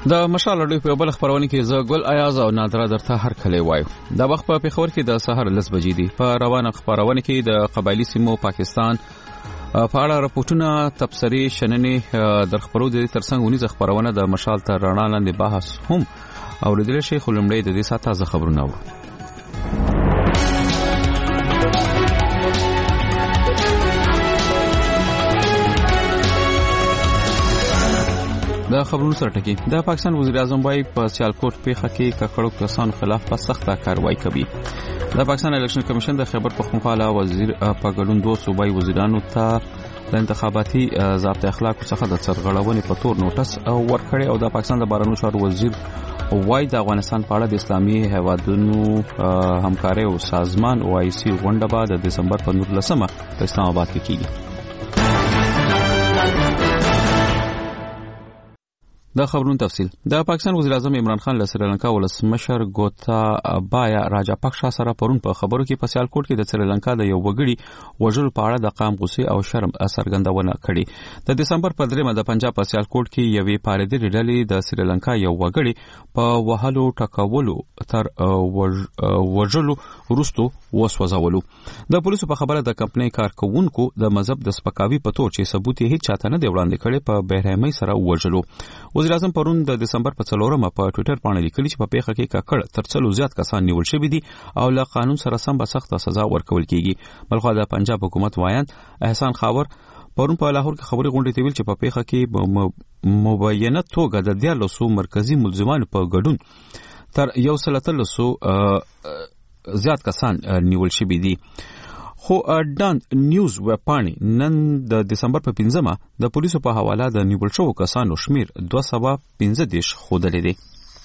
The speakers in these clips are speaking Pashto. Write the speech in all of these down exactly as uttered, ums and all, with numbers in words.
د مشال اډو په بل خبرونه کې زه ګل ایاز او نادره درته هر کله وایو د وخت په پیښور کې د سحر لس بجې دي په روانه خبرونه کې د قبایلی سیمو پاکستان په اړه راپورټونه تبصري شننې در خبرو د ترڅنګ ونیز خبرونه د مشال تر رڼا لاندې بحث هم اوریدل شي خو لمړی د دې ساته ز خبرونه و د خبرونو سره ټکی د پاکستان وزیر اعظم وايي په سیالکوټ پیښه کې ککړو کسانو خلاف په سخته کاروایی کوي. د پاکستان الیکشن کمیشن د خیبر پختونخوا وزیر په ګډون دوه صوبایي وزیرانو ته د انتخاباتي ضابط اخلاق څخه د سرغړونې په تور نوټس ورکړی او د پاکستان د بهرنیو چارو وزیر وايي د افغانستان په اړه د اسلامي هیوادونو همکاري او سازمان او آی سی غونډه به د دسمبر په نولسمه په اسلام آباد کې کیږي. د خبرونو تفصیل د پاکستان وزیر اعظم عمران خان له سریلانکا ولسمشر ګوتابایا راجاپاکسا سره پرون په خبرو کې په سیالکوټ کې د سریلانکا د یو وګړي وژل په اړه د قام غصې او شرم څرګندونه کړې. د دسمبر په دریمه د پنجاب په سیالکوټ کې یوې پارېدلې ډلې د سریلانکا یو وګړي په وهلو ټکولو تر وژلو وروسته وسوځولو. د پولیسو په خبره د کمپنۍ کارکونکو د مذهب د سپکاوي په تور چې ثبوت یې هیڅ چاته نه دی وړاندې کړي په بهرحمۍ سره وژلو. وزیر اعظم پرون د دسمبر په څلورمه په ټوئیټر باندې لیکلي چې په پیښه کې ککړ تر څلو زیات کسان نیول شوي دي او له قانون سره سم به سخته سزا ورکول کیږي. بلخو د پنجاب حکومت وایند احسان خاور پرون په لاهور کې خبري غونډه ویل چې په پیښه کې مبینه توګه د دیارلسو مرکزی ملزمانو په ګډون تر یو سل تلسو زیات کسان نیول شوي دي. خو ډان نیوز وپانی نن د دسمبر په پنځمه د پولیسو په حواله د نیول شوو کسانو شمیر دوه سوه پنځه دېرش ښودلی دی.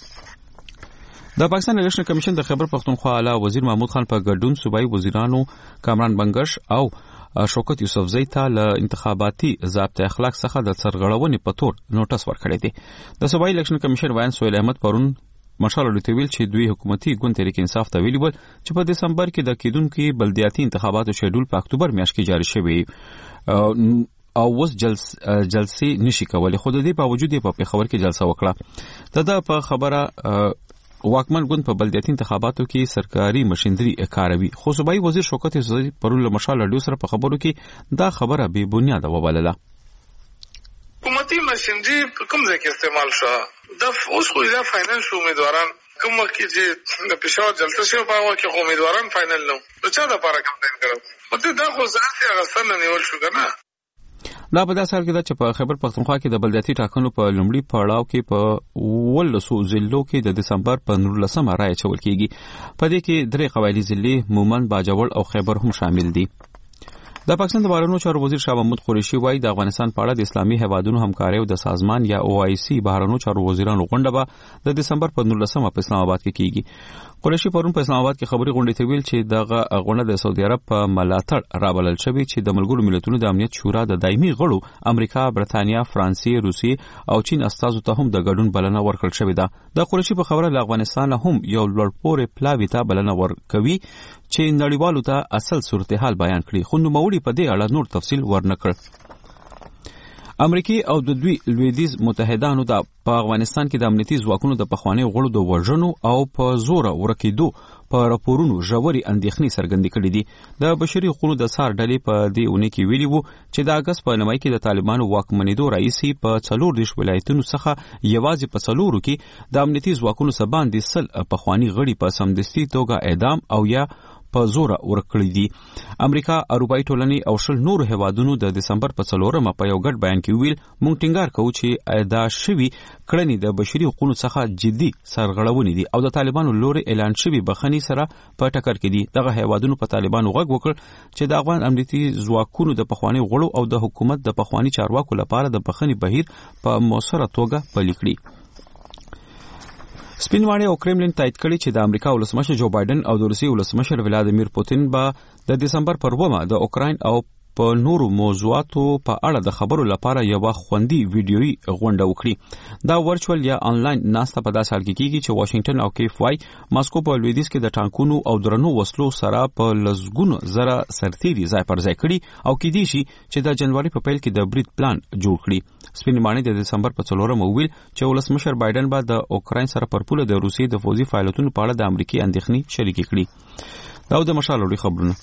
د پاکستان الیکشن کمیشن د خیبر پختونخوا اعلی وزیر محمود خان په ګډون صوبایي وزیرانو کامران بنګش او شوکت یوسفزئی ته له انتخاباتي ضابط اخلاق څخه د سرغړونې په تور نوټس ورکړی دی. د صوبایي الیکشن کمیشن وایي سهیل احمد پرون مشال لټویل چې دوی حکومتي ګوند تحریک انصاف ته ویلي ول چې په دسمبر کې د کېدونکو بلدیاتي انتخاباتو شیډول په اکتوبر میاشت کې جاری شوی او اوس جلس جلسې نشي کولای. خو د دې په وجود په پیښور کې جلسه وکړه. د په خبره واکمن ګوند په بلدیاتي انتخاباتو کې سرکاري مشندري کاروي. خو صوبایي وزیر شوکت یوسفزئی پرون له مشال لډو سره په خبرو کې دا خبره بې بنیاده وبلله. حکومتي مشندري کوم ځای کې استعمال شو د اوس خو دا فائنل شو امیدواران کوم وخت چې د پېښور جلسه شو په هغه کې امیدواران فائنل نو نو چا د لپاره کمپاین کړو مته دا خو ځکه هغه نه نیول شو کنه. دا په داسې حال کې ده چې په خیبر پختونخوا کې د بلدیاتي ټاکنو په لومړي پړاو کې په ولسو ضلعو کې د دسمبر په نولسمه رایه اچول کیږي. په دې کې درې قبایلي ضلعې مومند، باجوړ او خیبر هم شامل دي. د پاکستان د بهرنیو چارو وزیر شاه محمود قریشي وايي د افغانستان په اړه د اسلامي هیوادونو همکاري او د سازمان یا او آی سی بهرنیو چارو وزیرانو غونډه به د دسمبر په نولسمه په اسلام آباد کې کیږي. قریشي پرون په اسلام آباد کې خبري غونډه ته ویل چې دغه غونډه د سعودي عرب په ملاتړ رابلل شوې چې د ملګرو ملتونو د امنیت شورا د دایمي غړو امریکا، برتانیا، فرانسې، روسیې او چین استازو ته هم د ګډون بلنه ورکړل شوې ده. د قریشي په خبره له افغانستان هم یو لوړپوړی پلاوی ته بلنه ورکوي چې نړیوالو ته اصل صورتحال بیان کړي. خو نوموړي په دې اړه نور تفصیل ورنکړ. امریکای او د دوی لویدیز متحدانو د په افغانستان کې د امنیتي ځواکونو د پخوانی غړو د وژنو او په زور ورکېدو په راپورونو ژوري اندېښنې څرګندې کړې دي. د بشري حقوقو د سار ډلې په دې اونۍ کې ویلي وو چې د اګست په نیمایي کې د طالبانو واکمنېدو راځي په څلور دیش ولایتونو څخه یوازې په څلورو کې د امنیتي ځواکونو څخه باندې سل پخوانی غړي په سمدستي توګه اعدام او یا په زور ورکړی دي. امریکا، اروپایي ټولنې او شل نور هیوادونو د دسمبر په څلورمه په یو ګډ بیان کې ویل مونږ ټینګار کوو چې ادا شوي کړنې د بشري حقوقو څخه جدي سرغړونې دي او د طالبانو لوري اعلان شوي بخښنې سره په ټکر کې دي. دغه هیوادونو په طالبانو غږ وکړ چې د افغان امنیتي ځواکونو د پخوانی غړو او د حکومت د پخوانی چارواکو لپاره د بخښنې بهیر په موثره توګه پلي کړي. سپینواړی او کرملین تایید کړي چې د امریکا ولسمشر جو بایدن او د روسیې ولسمشر ولادیمیر پوتین به د دسمبر پر اوومه د اوکراین او په نورو موضوعاتو په اړه د خبرو لپاره یو خوندي ویډیويي غونډه وکړي. دا ورچوال یا انلاین ناسته په داسې حال کې کیږي چې واشنگټن او کیف وايي ماسکو په لویدیځ کې د ټانکونو او درنو وسلو سره په لزګونو زره سرتیري ځای پر ځای کړي او کې دي شي چې د جنوري په پیل کې د برید پلان جوړ کړي. سپینمانه د دسمبر په څلورم ویل چې ولسمشر بایدن به د اوکراین سره پر پوله د روسیې د فوزي فعالیتونو په اړه د امریکای اندېښنې شریکې کړي. دا د مشال لري خبرونه.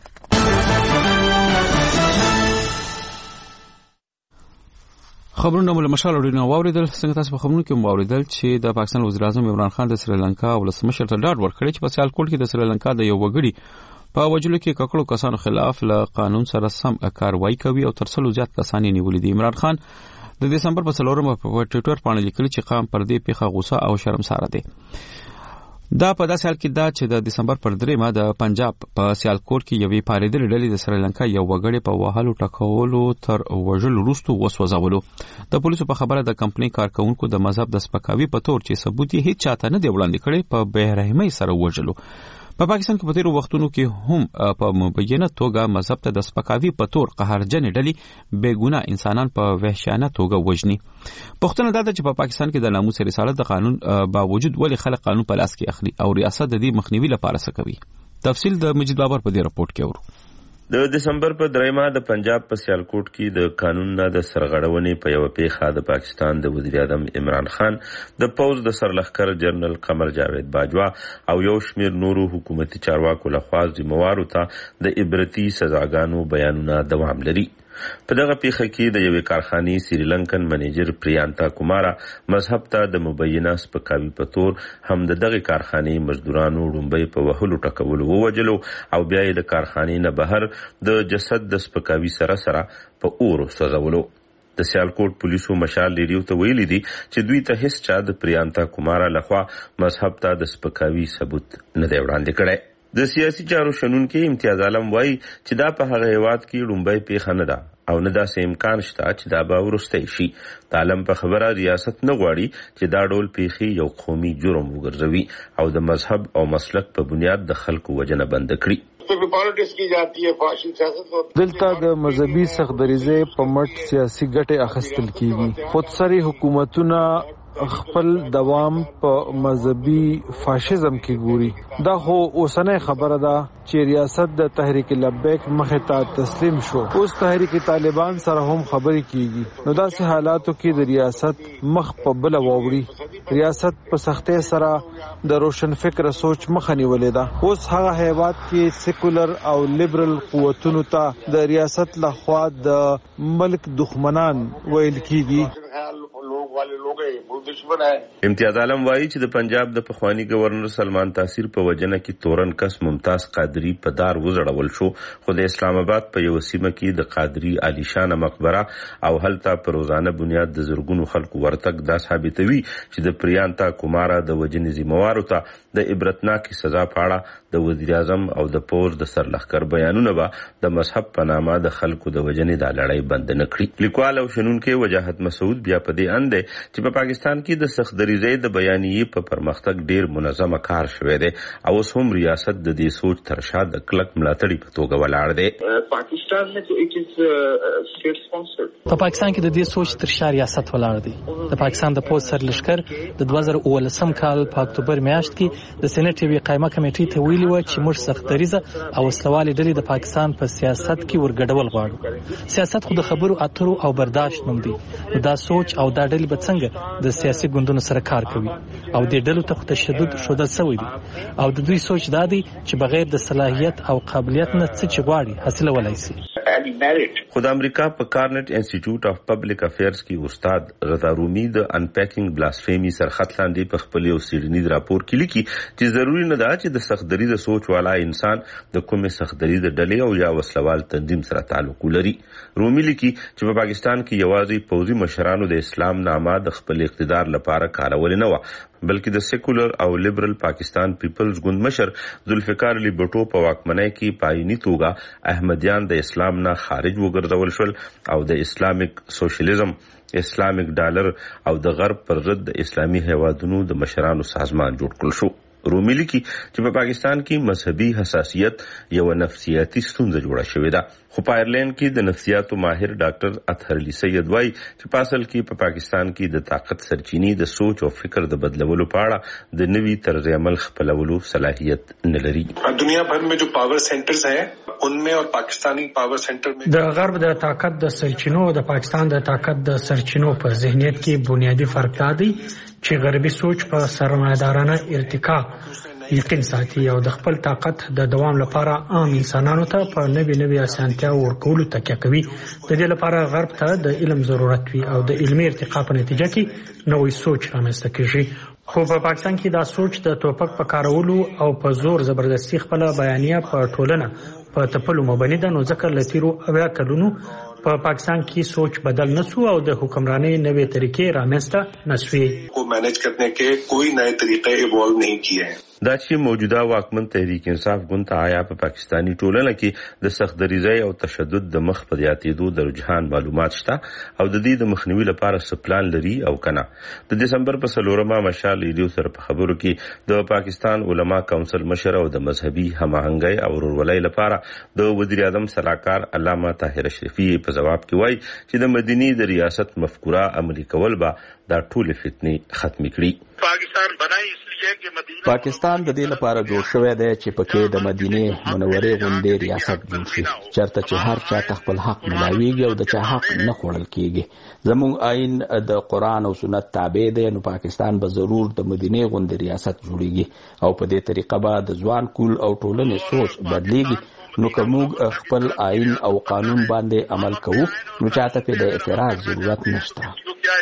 خبرونه مول مشال لري نو اوریدل څنګه تاسو په خبرونو کې مو اوریدل چې د پاکستان وزیر اعظم عمران خان د سریلانکا ولسمشر ته ډاډ ورکړی چې په سیالکوټ کې د سریلانکا د یو وګړي په وجلو کې ککړو کسانو خلاف له قانون سره سم کاروایی کوي او تر څلو زیات کسان یې نیولي دي. عمران خان د دسمبر په څلورم په ټوئیټر باندې لیکلي چې قام پر دې پیښه غوسه او شرمساره دي. دا په داسې حال کې دا چې د دسمبر پر دریمه د پنجاب په سیالکوټ کې یوې پاریدلې ډلې د سریلانکا یو وګړي په وهلو ټکولو تر وژلو وروسته وسوځولو. د پولیسو په خبره د کمپنۍ کارکونکو د مذهب د سپکاوي په تور چې ثبوت یې هیڅ چاته نه دی وړاندې کړی په بې رحمۍ سره وژلو. په پاکستان کې په تیرو وختونو کې هم په مبینه توګه مذهب ته د سپکاوي په تور قهرجن ډلې بې ګناه انسانان په وحشیانه توګه وژني. پښتنه دا ده چې په پاکستان کې د ناموس رسالت د قانون باوجود ولې خلک قانون په لاس کې اخلي او ریاست د دې مخنیوي لپاره څه کوي. تفصیل د مجید بابر په دې رپورت کې ورو. د دسمبر په دریمه د پنجاب په سیالکوټ کې د قانون نه د سرغړونې په یو پیښه د پاکستان د وزیر اعظم عمران خان د پوز د سرلښکر جنرال قمر جاوید باجوا او یو شمیر نورو حکومتي چارواکو لخوا ذمہوارو ته د عبرتي سزاګانو بیانونه دوام لري. په دغه پیښه کې د یوې کارخانې سریلنکن منیجر پریانتا کومارا مذهب ته د مبینه سپکاوي په تور هم د دغه کارخانې مزدورانو ډومبۍ په وهلو ټکولو ووجلو او بیا یې د کارخانې نه بهر د جسد د سپکاوي سره سره په اور سوځولو. د سیالکوټ پولیسو مشال لیډیو ته ویلي دي چې دوی ته هیڅ چا د پریانتا کومارا لخوا مذهب ته د سپکاوي ثبوت نه دی وړاندې کړی. د سیاسي چارو شنونکي امتیاز عالم وایي چې دا په هغه هیواد کې ډومبۍ پیښه نه ده او نه داسې امکان شته چې دا به وروستی شي. د عالم په خبره ریاست نه غواړي چې دا ډول پیښې یو قومي جرم وګرځوي او د مذهب او مسلک په بنیاد د خلکو وجنه بند کړي. دلته د مذهبي سختدریزۍ په مټ سیاسي ګټې اخیستل کیږي. خودسري حکومتونه خپل دوام په مذهبي فاشیزم کې ګوري. دا خو اوسنۍ خبره ده چې ریاست د تحریک لبیک مخې ته تسلیم شو. اوس تحریک طالبان سره هم خبرې کیږي. نو داسې حالاتو کې د ریاست مخ په بل ووړي. ریاست په سختۍ سره د روشن فکر سوچ مخه نیولې ده. اوس هغه هیواد کې سیکولر او لیبرل قوتونو ته د ریاست لخوا د ملک دښمنان ویل کیږي. امتیاز عالم وایي چې د پنجاب د پخوانی گورنر سلمان تاثیر په وجنه کې تورن کس ممتاز قادری په دار وزړول شو، خو د اسلام آباد په یو سیمه کې د قادری عالیشانه مقبره او هلته په روزانه بنیاد د زرګونو خلکو ورتګ دا ثابتوي چې د پریانتا کومارا د وجنې ذمہوارو ته د عبرتناکي سزا په اړه د وزیر اعظم او د پوز د سرلښکر بیانونه به د مذهب په نامه د خلکو د وجنې د لړۍ بند نه کړي. لیکوال او شنونکي وجاهت مسعود بیا په دې اند چې په پاکستان کې د سختدریزۍ د بیانیې په پرمختګ ډیر منظمه کار شوی دی او اوس هم ریاست د دې سوچ تر شا د کلک ملاتړي په توګه ولاړ دی. پاکستان میں تو اٹ از سٹیټ سپانسرډ. په پاکستان کې د دې سوچ تر شا ریاست ولاړ دی. د پاکستان د پوز سرلښکر د دوه زره اوولسم کال په اکتوبر میاشت کې د سېنات یوې قایمه کمیټې ته ویلي و چې موږ سختدریزه او وسلوالې ډلې د پاکستان په سیاست کې ورګډول غواړو. سیاست خو د خبرو اترو او برداشت نوم دی. دا سوچ او دا ډلې به څنګه د سیاسي ګوندونو سره کار کوي او د ډلو ته تشدد شودل شوی دی او د دوی سوچ دا دی چې بغیر د صلاحیت او قابلیت نه څه چې غواړي حاصل ولای شي. خو د امریکا په کارنټ انسټیټیوټ اف پبلک افیرز کې استاد رضا رومي د انپیکینګ بلاسفیمی سرخط لاندې په خپل یو سیډنیز راپور کې لیکي چې ضروری نه ده چې د سختدریزه سوچ والا انسان د کومې سختدریزه ډلې او یا وسلوال تنظیم سره تعلق لري. رومي لیکي چې په پاکستان کې یوازې پوځي مشرانو د اسلام نامه د خپل اقتدار لپاره کارول نه و، بلکې د سیکولر او لیبرل پاکستان پیپلز ګوند مشر ذوالفقار علي بټو په واکمنۍ کې پایني توګه احمدیان د اسلام نه خارج وګرځول شول او د اسلامیک سوشلیزم، اسلامیک ډالر او د غرب پر ضد د اسلامي هیوادونو د مشرانو سازمان جوړ کړل شو. رومي لیکي چې په پاکستان کې مذهبي حساسیت یو نفسیاتي ستونزه جوړه شوې ده. خو په آیرلند کې د نفسیاتو ماهر ډاکټر اطهر علي سید وايي چې په اصل کې په پاکستان کې د طاقت سرچینې د سوچ او فکر د بدلولو په اړه د نوي طرز عمل خپلولو صلاحیت نه لري. دنیا भर में जो पावर सेंटर्स हैं उनमें और पाकिस्तानी पावर सेंटर में د غرب د طاقت د سرچینو او د پاکستان د طاقت د سرچینو په ذهنیت کې بنیادی فرق دی چې غربي سوچ په سرمایه‌دارانه ارتقا یقین ساتي او د خپل طاقت د دوام لپاره عام انسانانو ته په نوي نوي اسانتیا ورکولو تکیه کوي. د دې لپاره غرب ته د علم ضرورت وي او د علمي ارتقا په نتیجه کې نوې سوچ رامنځته کیږي. خو په پاکستان کې دا سوچ د توپک په کارولو او په زور زبردستی خپل بیانیه په ټولنه په تپلو مبني ده. نو ځکه لتیرو اویا کلونو په پاکستان کې سوچ بدل نسو او د حکمرانی نوې طریقې رامنځته نسوي. کو مینج کرنے کے کوئی نئے طریقے ایوالو نہیں کیے ہیں. دا چې موجوده واکمن تحریک انصاف ګوند ته آیا په پاکستانی ټولنه کې د سخت دریزۍ او تشدد د مخ په زیاتېدو د رجحان معلومات شته او د دې د مخنیوي لپاره څه پلان لري او کنه. د دسمبر په څلورمه مشال ریډیو سره په خبرو کې د پاکستان علما کونسل مشر او د مذهبي هماهنګۍ او ورولۍ لپاره د وزیر اعظم صلاحکار علامه طاهر اشرفي په جواب کې وایي چې د مدینی د ریاست مفکوره عملي کول به دا ټول فتنې ختم کړي. پاکستان بنای پاکستان د دې لپاره جوړ شوی دی چې پکې د مدینه منورې غونډې ریاست جوړ شي چېرته چې هر چا خپل حق ملاويږي او د چا حق نه خوړل کیږي. زموږ آئین د قرآن او سنت تابع دی. نو پاکستان به ضرور د مدینه غونډې ریاست جوړیږي او په دې طریقه به د ځوان کول او ټولنې سوچ بدلیږي. نو کومه خپل آئین او قانون باندې عمل کوو نو چاته په د اعتراض ضرورت نشته.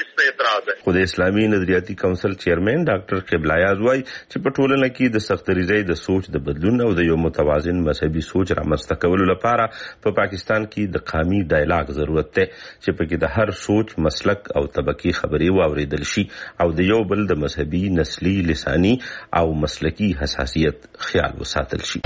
خو د اسلامي نظریاتي کونسل چیرمن ډاکټر قبله یاز وايي چې په ټولنه کې د سخت دریزۍ د سوچ د بدلون او د یو متوازن مذهبي سوچ رامنځته کولو لپاره په پاکستان کې د قامي ډایلاګ ضرورت دی چې پکې د هر سوچ مسلک او طبقي خبرې واوریدل شي او د یو بل د مذهبي نسلي لساني او مسلکي حساسیت خیال وساتل شي.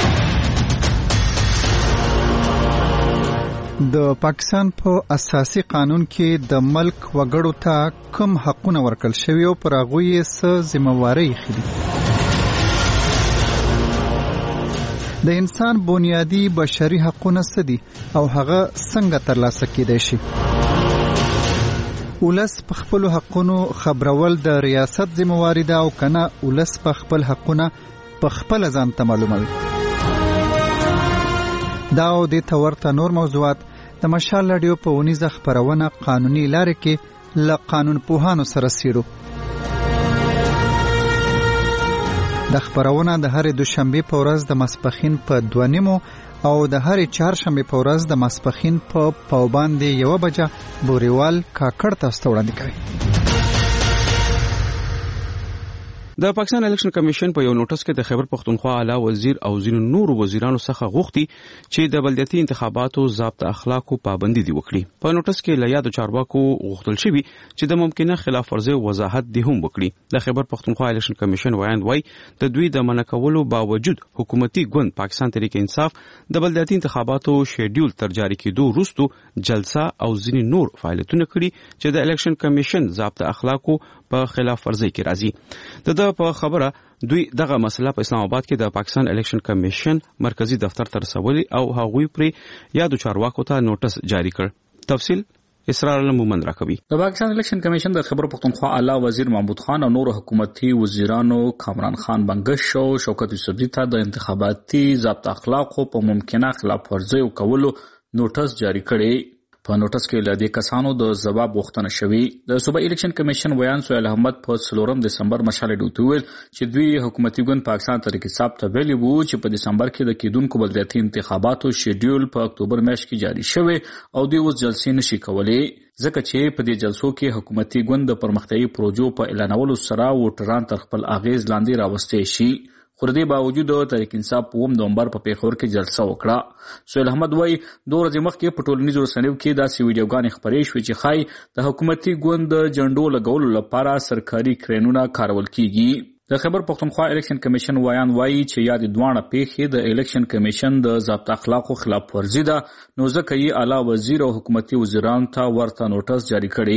د پاکستان په اساسي قانون کې د ملک وګړو ته کوم حقونه ورکړل شوي او پر هغه یې څه ذمہواری خېدي. د انسان بنیادی بشري حقونه څه دي او هغه څنګه ترلاسه کېدای شي. ولس په خپل حقونو خبرول د ریاست ذمہواری ده او کنه ولس په خپل حقونه په خپل ځان ته معلوموي. دا او د تورته نور موضوعات د مشال رادیو په ونیزه خبرونه قانوني لارې کې ل قانون پوهانو سره سیرو. د خبرونه د هر دوشنبه په ورځ د ماسپخین په دوه نیمو او د هر چهارشنبه په ورځ د ماسپخین په پاوباندې یو بجه بوريوال کاکړ تاسو وړاندې کوي. د پاکستان الیکشن کمیشن په یو نوټس کې د خیبر پختونخوا اعلی وزیر او ځینو نورو وزیرانو څخه غوښتي چې د بلدیاتي انتخاباتو ضابط اخلاقو پابندي دی وکړي. په نوټس کې له یادو چارواکو غوښتل شوی چې د ممکنه خلاف ورزي وضاحت دی هم وکړي. د خیبر پختونخوا الیکشن کمیشن وایي وای د دوی د منع کولو باوجود حکومتي ګوند پاکستان تحریک انصاف د بلدیاتي انتخاباتو شیډول تر جاری کېدو وروسته جلسه او ځینې نور فعالیتونه کړي چې د الیکشن کمیشن ضابط اخلاقو په خلاف ورزي کې راځي. د په خبره دوی دغه مسله په اسلام آباد کې د پاکستان الیکشن کمیشن مرکزی دفتر ته رسولي او هغوی پرې یادو چارواکو ته نوټس جاری کړ. تفصیل اسرار المومن راکوي. د پاکستان الیکشن کمیشن د خیبر پختونخوا اعلی وزیر محمود خان او نور حکومتي وزیرانو کامران خان بنگش او شوکت یوسفزي ته د انتخاباتي ضابط اخلاقو په ممکنه خلاف ورزي کولو نوټس جاری کړي. په نوټس کې لدې کسانو د جواب غوښتنه شوې. د صوبایي الیکشن کمیشن ویان سهیل احمد په څلورم دسمبر مشاله ډوټ ویل چې دوی حکومتي ګوند پاکستان تحریک انصاف ته ویلي وو چې په دسمبر کې د کېدونکو بلدیاتي انتخاباتو شیډول په اکتوبر میاشت کې جاری شوی او دوی اوس جلسې نشي کولای ځکه چې په دې جلسو کې حکومتي ګوند د پرمختیايي پروژو په اعلانولو سره ووټران تر خپل اغیز لاندې راوستي شي. خو دې باوجود تحریک انصاف په اووم نومبر په پیښور کې جلسه وکړه. سهیل احمد وایي دوه ورځې مخکې په ټولنیزو رسنیو کې داسې ویډیوګانې خپرې شوې چې ښایي د حکومتي ګوند د جنډو لګولو لپاره سرکاري کرینونه کارول کیږي. د خیبر پختونخوا الیکشن کمیشن وایان وایي چې یاد دوانه پیښې د الیکشن کمیشن د ضابط اخلاقو خلاف ورزي ده نو ځکه یې اعلی وزیر او حکومتي وزیرانو ته ورته نوټس جاری کړي.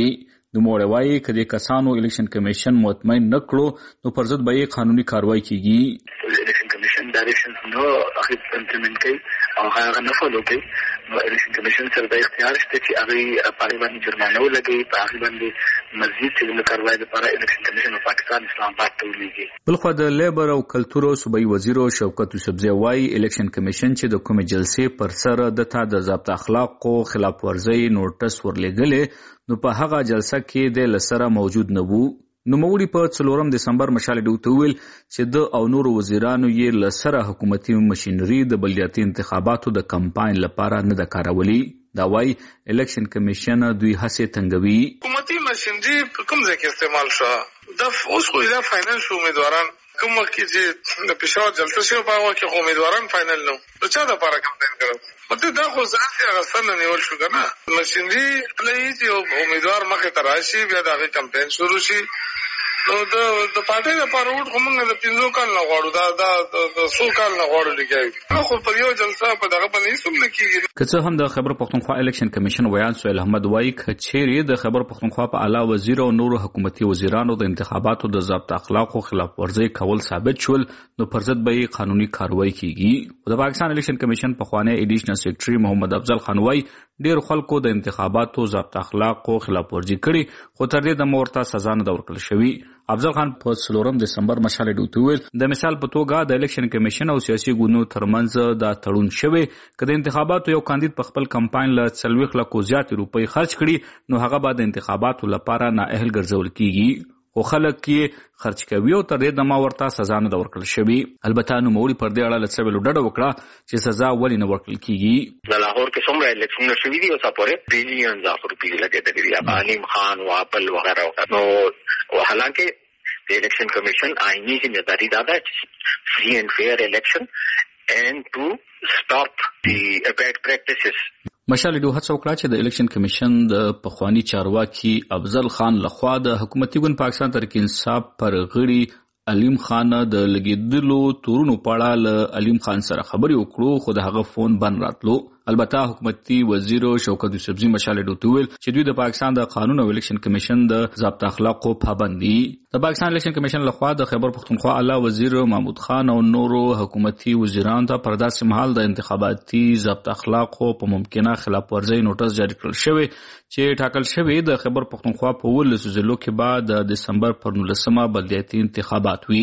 د موړوي کدي کسانو الیکشن کمیشن مطمئن نکړو نو پر ضد به قانوني کاروایی کیږي. الیکشن کمیشن ډایریکشنز نو اخیت امپلیمنٹ کوي او هغه نه فالو کوي نو الیکشن کمیشن سره د اختیار شته چې هغه پارلمان جرمانه ولګي په هغه باندې مزید چې کاروایی لپاره الیکشن کمیشن په پاکستان اسلام آباد ته ولېږي. بل خو د لیبر او کلتور صوبایي وزیر شوکت یوسفزی وايي الیکشن کمیشن چې د کومې جلسې پر سر د تا د ضابط اخلاقو خلاف ورزي نوټس ورلېږلې نو په هغه جلسه کې د لسره موجود نه وو. نو موري په څلورم دسمبر مشال ډوته ویل چې د او نور وزیرانو یې لسره حکومتي ماشينري د بلدیاتي انتخاباتو د کمپاین لپاره نه د کارولي. دا وايي الیکشن کمیشن دوی هڅه تنګوي. حکومتي ماشينري کوم ځای کې استعمال شو د اوس خو دا فاینانس امیدواران کوم کې چې د پېښور جلسه شو په هغه کې امیدواران فاینل نو نو چا د لپاره کمپاین کړو مته دا خو ځکه هغه سره نیول شو کنه ماشينري لې چې امیدوار مخه تراشي بیا دا کمپاین شروع شي نو د د پارټي لپاره وټ کوم نه د پینځو کال نه غواړو دا دا د څو کال نه غواړو لګي نو خو په یو جلسه په دغه باندې سم نه کیږي. که څه هم د خیبر پختونخوا الیکشن کمیشن ویان سهیل احمد وایي کچېری د خیبر پختونخوا په اعلی وزیر او نور حکومتي وزیرانو د انتخاباتو د ضابط اخلاقو خلاف ورزي کول ثابت شول نو پر ضد به قانوني کاروایی کیږي. د پاکستان الیکشن کمیشن په خوانه ایډیشنل سیکریټري محمد افضل خان وایي ډیر خلکو د انتخاباتو ضابط اخلاقو خلاف ورزي کړي خو تر دې د مورته سزا نه ورکړل شوی. افضل خان په څلورم دسمبر مشال ډوته ویل د مثال په توګه د الیکشن کمیشن او سیاسي ګوندونو ترمنځ دا تړون شوی کله انتخاباتو یو کاندید په خپل کمپاین له څلويخ لکو زیات روپۍ خرج کړي نو هغه بعد انتخاباتو لپاره نااهل ګرځول کیږي خو خلک کې خرج کوي او تر دې د ما ورته سزا نه ورکړل شوی. البته نو موري پر دې اړه لڅ ویلو ډډه وکړه چې سزا ولې نه ورکړل کیږي. د لاهور کې څومره الیکشن شوي دي او سپورې بلین ځخر پیږي لګیدل دي علیم خان او خپل وغیرہ نو حالانکه the election commission آئینی ذمہ دادا free and fair election and to stop the bad practices. مشال ډو هڅه وکړه چې د الیکشن کمیشن د پخوانی چارواکي افضل خان لخوا د حکومتي ګوند پاکستان تحریک انصاف پر غړي علیم خان د لګیدلو تورونو پړه ل علیم خان سره خبري وکړو خو د هغه فون بند راتلو. البته حکومتي وزیر شوکت یوسفزی مشال ډو ویل چې دوی د پاکستان د قانون او الیکشن کمیشن د ضابط اخلاقو پابند دي. د پاکستان الیکشن کمیشن لخوا د خیبر پختونخوا اعلی وزیر محمود خان او نورو حکومتي وزیرانو ته پر داسې مهال د انتخاباتي ضابط اخلاقو په ممکنه خلاف ورزي نوټس جاری کړل شوی چې ټاکل شوی د خیبر پختونخوا په ولسو ضلعو کې بعد د دسمبر پر نولسمه بلدیاتي انتخابات وي.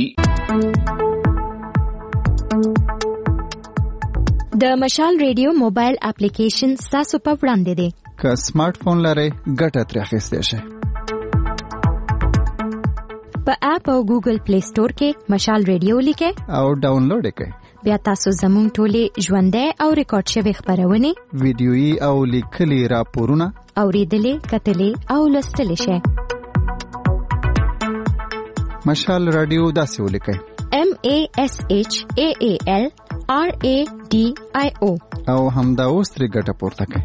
د مشال ریډیو موبایل اپلیکیشن تاسو په وړاندې دی. که سمارټ فون لرئ ګټه ترې اخیستی شئ. په اپ او ګوګل پلی سٹور کې مشال ریډیو لیکئ او ډاونلوډ کړئ. بیا تاسو زموږ ټولې ژوندۍ او ریکارډ شوي خبرونه ویډیويي او لیکلي راپورونه اوریدلې کتلې او لوستلې شئ. مشال رادیو داسې ولیکئ M A S H A A L R A D I O او همدا اوس ترې ګټه پورته کړئ.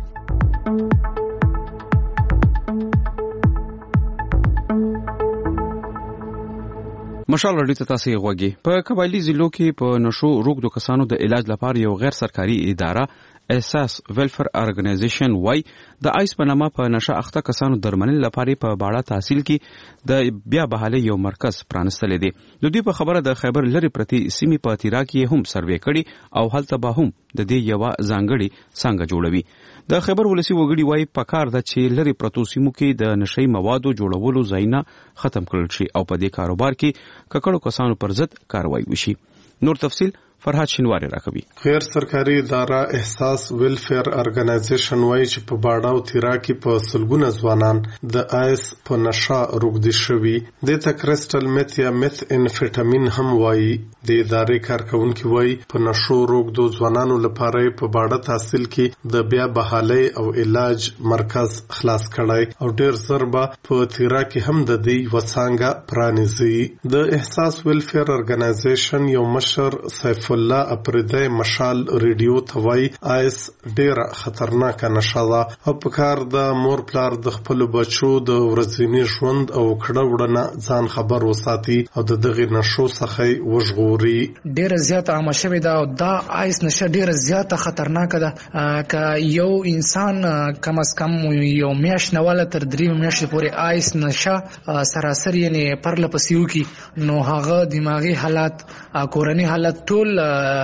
مشال رادیو ته تاسو غوږی په قبایلی ضلعو کې په نشو روغدو کسانو د علاج لپاره یو غیر سرکاري اداره احساس ویلفیر ارګنایزیشن وای د آیس په نامه په نشه اخته کسانو درملنې لپاره په باړه تحصیل کې د بیا بحالي یو مرکز پرانستل دي. د دوی په خبره د خیبر لری پرتی سیمې په تیرا کې هم سروې کړي او هلته به هم د دې یو ځانګړي څنګه جوړوي. د خیبر ولسی وګړي وای په کار د چې لری پرتو سیمو کې د نشئی موادو جوړولو ځایونه ختم کړل شي او په دې کاروبار کې ککړو کسانو پر ضد کاروایی وشي. نور تفصیل فرحات شینواری راکوي. غیر سرکاري اداره احساس ویلفیر ارګنایزیشن وایي چې په باډا او تیرا کې په سلګونه ځوانان د آیس په نشه روغدي شوي. د ته کرسټل میث یا میث انفیټامین هم وایي. د ادارې کارکونکي وایي په نشو روغدو ځوانانو لپاره په باډا تحصیل کې د بیا بحالي او علاج مرکز خلاص کړای او ډیر ضربه په تیرا کې هم د دې وڅانګه پرانیزي. د احساس ویلفیر ارګنایزیشن یو مشر سیف سیف الله اپریدی مشال ریډیو توای آیس ډیر خطرناک نشه ده او په کار د مور پلار د خپل بچو د ورځنی ژوند او کړه وړنه ځان خبر وساتي او د دغه نشو څخه وژغوري. ډیر زیات عامه شوی دا او دا آیس نشه ډیر زیات خطرناک ده. ک یو انسان کم از کم یو میاش نواله تر درې میاشتې پورې آیس نشه سراسر یعنی پرله پسیو کی نو هغه دماغي حالات کورنی حالت ټول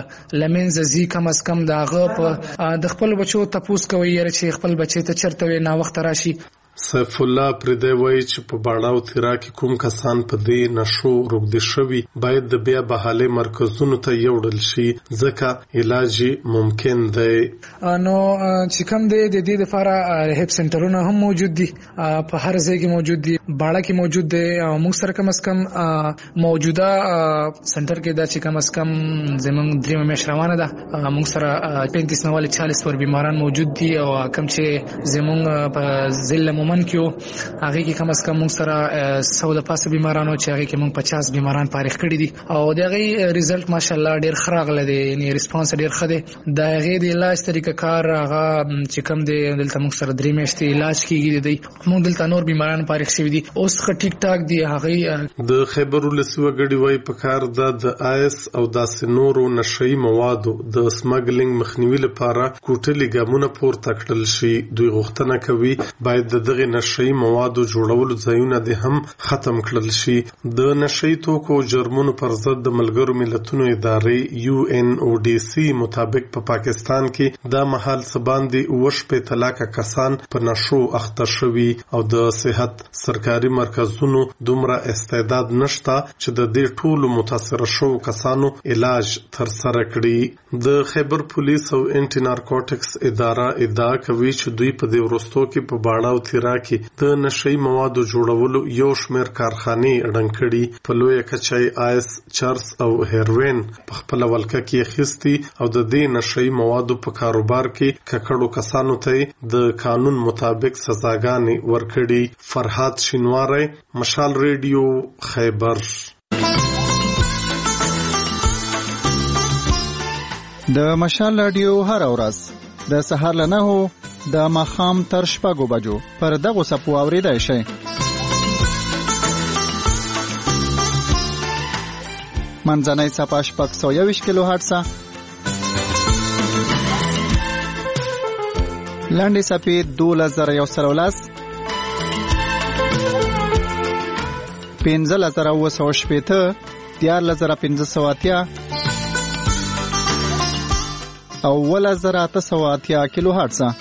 لمنځه زی کم از کم داغه په د خپل بچو تپوس کوي چې خپل بچی ته چرته وي نا وخت راشي. سیف الله پردی وایي چې په باړاو تیرا کې کوم کسان په دې نشو روږدي شوي باید د بیا بحالې مرکزونو ته یوړل شي ځکه علاج ممکن دی. نو چې کوم دی د دې لپاره ریهاب سنټرونه هم موجود دي په هر ځای کې موجود دي باړه کې موجود دي او موږ سره کم از کم موجوده سنټر کې دا چې کم از کم زمونږ درې میاشتې روانه ده موږ سره پینتیس نواله چالیس پر بیماران موجود دي او کم چې زمونږ په ضلع من کیو هغه کې کم از کم موږ سره سو د پاسه بیمارانو چې هغه کې موږ پچاس بیماران فارغ کړي دي او دغه ریزلټ ماشاءالله ډیر خراغله دي یعنی ریسپانس ډیر ښه دی. د هغه د علاج طریقه کار هغه چې کوم دی دلته موږ سره درې میاشتې علاج کیږي دی موږ دلته نور بیماران فارغ شوي دي اوس ښه ټیک ټاک دي. هغه د خیبر ولسي وګړي وای په کار د آیس او داسې نورو نشئی موادو د سمګلینګ مخنیوي لپاره کوټلي ګامونه پورته کړل شي. دوی غوښتنه کوي باید د دغه نشئی موادو جوړولو ځایونه د هم ختم کړل شي. د نشئی توکو جرمونو پر ضد د ملګرو ملتونو ادارې یو ان او ډي سي مطابق په پا پاکستان کې د محل سباندې وش په طلاقه کسان په نشو اخته شوي او د صحت سرکاري مرکزونو دومره استعداد نشته چې د دې ټولو متاثر شو کسانو علاج تر سره کړي. د خیبر پولیس او انټي نارکوټکس اداره ادعا کوي چې دوی په دې ورستو کې په باړاو تیرا کې د نشئی موادو جوړولو یو شمیر کارخانې ډنګ کړي. په لویه کچه آیس چرس او هیروین په خپل ولکه کې خستی او د دې نشئی موادو په کاروبار کې ککړو کسانو ته د قانون مطابق سزاګانې ورکړي. فرحات شینواری مشال ریډیو خیبر. د مشال رادیو هر ورځ د سهار له نهو د ماخام تر شپږو بجو پر دغه سپو اوریدای شي. منځنۍ صفحه شپږ سوه یوویشت کیلو هرتز، لاندې صفحه دولس زره یو سل او لس، پنځلس زره اوه سوه شپېته، دیارلس زره پنځه سوه اتیا او اوولس زره اته سوه اتیا کیلو هرتز.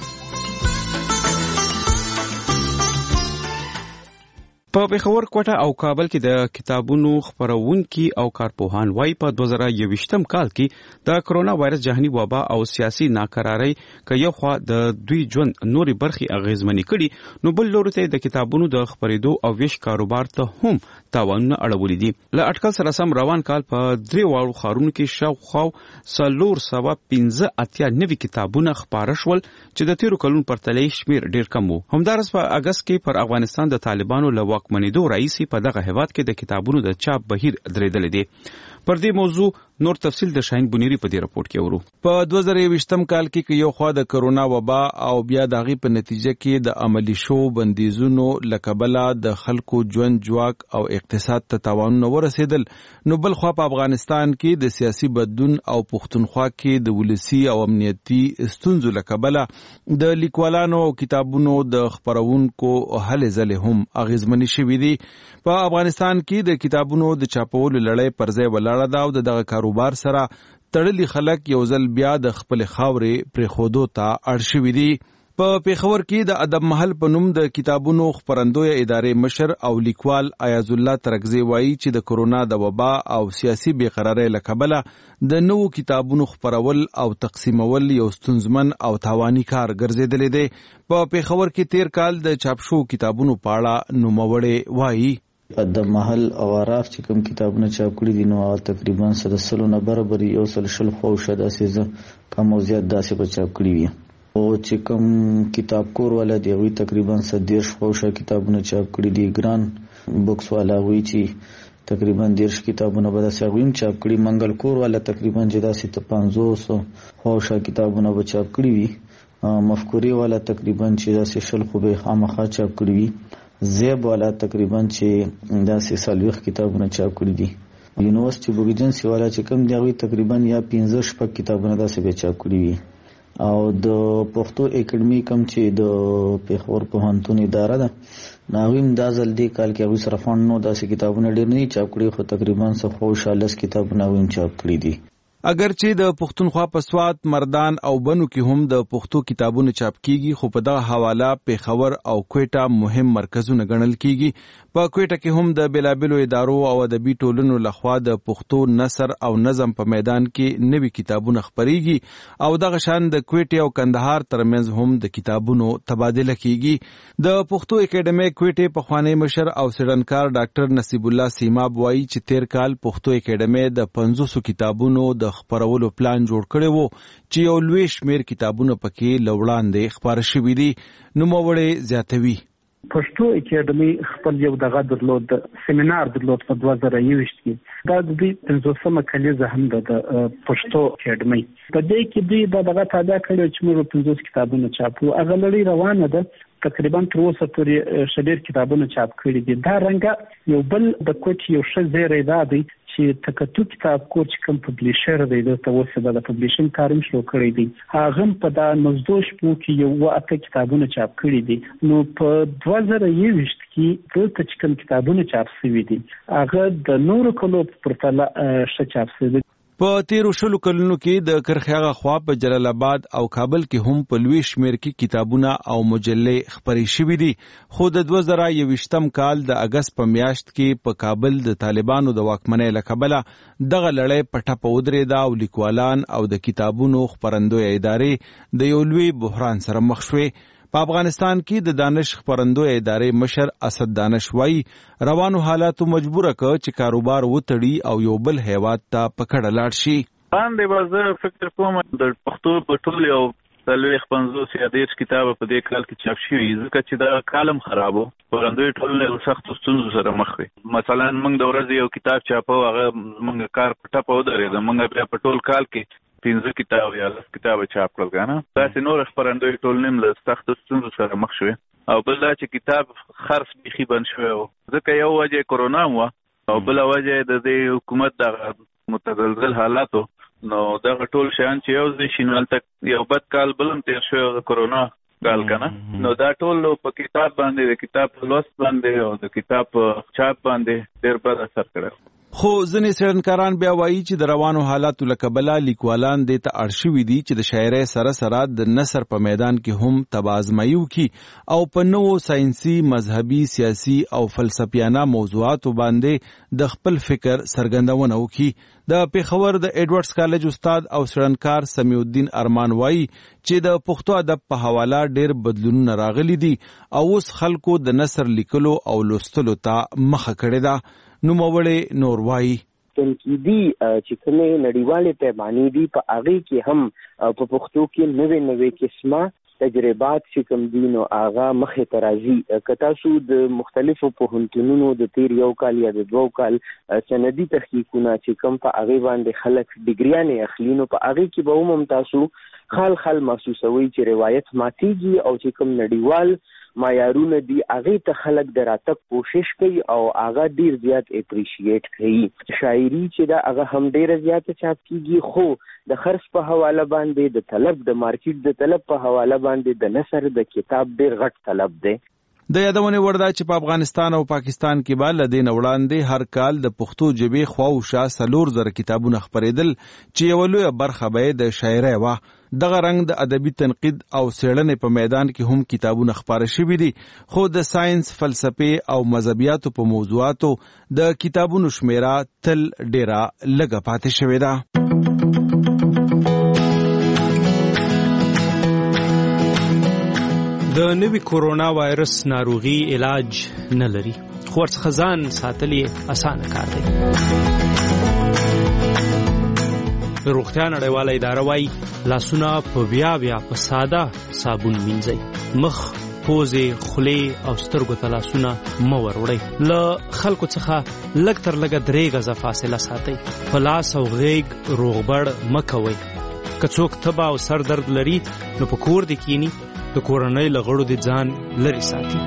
په پېښور کوټه او کابل کې د کتابونو خپرونکي او کارپوهان وايي په دوه زره یوویشتم کال کې د کرونا وایرس جهاني وبا او سیاسي ناکرارۍ که یو خوا د دوی ژوند نوري برخي اغیزمنې کړي نو بل لور ته د کتابونو د خپرېدو او ویش کاروبار ته هم تاوانونه اړولې دي. له اټکل سره سم روان کال په درې واړو ښارونو کې شاوخوا څلور سوه پنځه اتیا نوي کتابونه خپاره شول چې د تیرو کلونو پرتله شمیر ډیر کم و. همدارس په اګست کې پر افغانستان د طالبانو له واکمنېدو راځي په دغه هیواد کې د کتابونو د چاپ بهیر درېدل دي. پر دې موضوع نور تفصیل د شاهین بنيري په دې راپورټ کې ورو. په دوه زره یوویشتم کال کې یو خوا د کرونا وبا او بیا دغه په نتیجه کې د عملی شو بندیزونو لکبله د خلکو ژوند جواک او اقتصاد ته تاوانونه ورسېدل، نو بل خوا په افغانستان کې د سیاسي بدلون او پښتونخوا کې د ولسی او امنیتي ستونزو لکبله د لیکوالانو او کتابونو د خپرونکو هلې ځلې هم اغیزمنې شوې دي. په افغانستان کې د کتابونو د چاپولو لړۍ پر ځای ولاړه ده او د دغه کاروبار سره تړلي خلک یو ځل بیا د خپل خاورې پرېښودو ته اړ شوي دي. په پېښور کې د ادب محل په نوم د کتابونو خپرندوی ادارې مشر او لیکوال ایاز الله ترکزی وایي چې د کرونا د وبا او سیاسي بېقرارۍ له کبله د نوو کتابونو خپرول او تقسیمول یو ستونزمن او تاواني کار ګرځېدلی دی. په پېښور کې تیر کال د چاپ شوو کتابونو په اړه نوموړی وایي د محل او عراف چې کوم کتابونه چاپ کړي دي نو تقریبا سره سلو نه برابر یو سل شل خوښه داسې زه کم او زیات داسې په چاپ کړي وي او چې کوم کتاب کور والا دی وی تقریبا سدېرش خوښه کتابونه چاپ کړي دي. ګران بوکس والا وی چې تقریبا دیرش کتابونه به داسې غویم چاپ کړي. منګل کور والا تقریبا چې داسې ته پنځوس خواوشا کتابونه به چاپ کړي وي. مفکوري والا تقریبا چې داسې شل خو به خامخا چاپ کړي وي. زیب والا تقریبا چې داسې څلوېښت کتابونه چاپ کړي دي. یونیورسيټي بوک ایجنسي والا چې کوم دی هغوی تقریبا یا پنځه شپږ کتابونه داسې به چاپ کړي وي. او د پښتو اکیډمي کوم چې د پېښور پوهنتون اداره ده هغوی هم دا ځل دې کال کې هغوی سره فنډ نو داسې کتابونه ډېر نه دي چاپ کړي خو تقریبا څه خواوشا لس کتابونه هغوی هم چاپ کړي دي. اگر چې د پښتونخوا په سوات، مردان او بنو کې هم د پښتو کتابونه چاپ کیږي خو په دغه حواله پېښور او کوټه مهم مرکزونه ګڼل کیږي. په کوټه کې هم د بیلابلو ادارو او ادبي ټولنو لخوا د پښتو نثر او نظم په میدان کې نوي کتابونه خپريږي او دغه شان د کوټه او کندهار ترمنځ هم د کتابونو تبادله کیږي. د پښتو اکیډمي کوټه په خوانی مشر او سړنکار ډاکټر نصیب الله سیماب وایي چې تیر کال پښتو اکیډمي د پنځوس کتابونو د خپرولو پلان جوړ کړی وو چې یو لوی شمیر کتابونه پکې لوړاندې خپاره شوي دي. نوموړی زیاتوي پښتو اکیډمي خپل یو دغه درلود سیمینار درلود په دوه زره یوویشت کې. دا د دې پنځوسمه کلیزه هم ده د پښتو اکیډمي. په دې کې دوی دا دغه تابع کړی چې موږ پنځوس کتابونه چاپو. هغه لړۍ روانه ده تقریبا تر اوسه پورې شډیر کتابونه چاپ کړي دي. دا رنګه یو بل د کوټ یو ښه زیری دا دی چې تکتو کتاب کور چې کوم پبلیشر دی دلته اوس د پبلیشن کار هم شروع کړی دی. هغه په دا مزدو شپو کې یو اته کتابونه چاپ کړي دي. نو په دوه زره یوویشت کې دلته چې کوم کتابونه چاپ شوي دي هغه د نورو کلو په پرتله ښه چاپ شوي دي. په تیرو شلو کلونو کې د کرخیاغه خوا په جلال آباد او کابل کې هم په لوی شمیر کې کتابونه او مجلې خپرې شوي دي. خو د دوه زره یوویشتم کال د اګست په میاشت کې په کابل د طالبانو د واکمنۍ له کبله دغه لړۍ په ټپه ودرېده او لیکوالان او د کتابونو خپرندوی ادارې د یو لوی بحران سره مخ شوې. په افغانستان کې د دانش خپرندوی ادارې مشر اسد دانش وایي روانو حالاتو مجبوره کړ چې کاروبار وتړي او یو بل هیواد ته په کډه لاړ شي. باندې به زه فکر کوم د پښتو په ټول یو څلوېښت پنځوس یا دېرش کتابه په دې کال کې چاپ شوي ځکه چې دا کالم خراب و. خپرندوی ټولنې له سختو ستونزو سره مخ وي. مثلا موږ د ورځې یو کتاب چاپو هغه موږ کار په ټپه ودرېده. موږ بیا په ټول کال کې پنځه کتاب یا لس کتابه چاپ کړل کنه. داسې نور خپرندوی ټولنې له سختو ستونزو سره مخ شوي. او بل دا چې کتاب خرڅ بیخي بند شوی و ځکه یو وجه کرونا وه او بله وجه د دې حکومت دغه متزلزل حالاتو. نو دغه ټول شیان چې یو ځای شي نو هلته یو بد کال بل هم تېر شوی د کرونا کال کنه. نو دا ټول په کتاب باندې د کتاب په لوست باندې او د کتاب په چاپ باندې ډېر بد اثر کړی. خو ځینې څېړنکاران بیا وایي چې د روانو حالاتو له کبله لیکوالان دې ته اړ شوي دي چې د شاعرۍ سره سره د نثر په میدان کې هم تبازمایي وکړي او په نوو ساینسي، مذهبي، سیاسي او فلسفیانه موضوعاتو باندې د خپل فکر څرګندونه وکړي. د پېښور د ایډورډز کالج استاد او څېړنکار سمیع الدین ارمان وایي چې د پښتو ادب په حواله ډېر بدلونونه راغلي دي او اوس خلکو د نثر لیکلو او لوستلو ته مخه کړې ده. نوموړی نور وایي تنقیدي چې کومې نړیوالې پیمانې دي په هغې کې هم په پښتو کې نوې نوې قسمه تجربات چې کوم دي نو هغه مخې ته راځي. که تاسو د مختلفو پوهنتونونو د تیر یو کال یا د دوه کال سندي تحقیقونه چې کوم په هغې باندې خلک ډیګریانې اخلي نو په هغې کې به هم تاسو خال خال محسوسوي چې روایت ماتېږي او چې کوم نړیوال معیارونه دي هغې ته خلک د راتګ کوشش کوي او هغه ډیر زیات اپریشیټ کوي. شاعري چې دا هغه هم ډیره زیاته چاپ کیږي خو د خرڅ په حواله باندې د طلب د مارکیټ د طلب په حواله باندې د نثر د کتاب ډیر غټ طلب دی. د یادونې وړ ده چې په افغانستان او پاکستان کې به له دې نه وړاندې هر کال د پښتو ژبې خواوشا څلور زره کتابونه خپرېدل چې یوه لویه برخه به یې د شاعرۍ وه. دغه رنګ د ادبي تنقید او څېړنې په میدان کې هم کتابونه خپاره شوي دي خو د ساينس، فلسفې او مذهبیاتو په موضوعاتو د کتابونو شمیره تل ډیره لږه پاتې شوې ده. د نوي کورونا وایرس ناروغي علاج نه لري خو ورڅخه ځان ساتل یې اسانه کار دی. د روغتیا نړیواله اداره وایي لاسونه په بیا بیا په ساده صابون مینځئ، مخ پوزې خولې او سترګو ته لاسونه مه وروړئ. له خلکو څخه لږ تر لږه درې غزه فاصله ساتئ. په لاس او غیږ روغبړ مه کوئ. که څوک تبه او سر درد لري نو په کور دې کینی، د کورنۍ له غړو دې ځان لرې ساتي.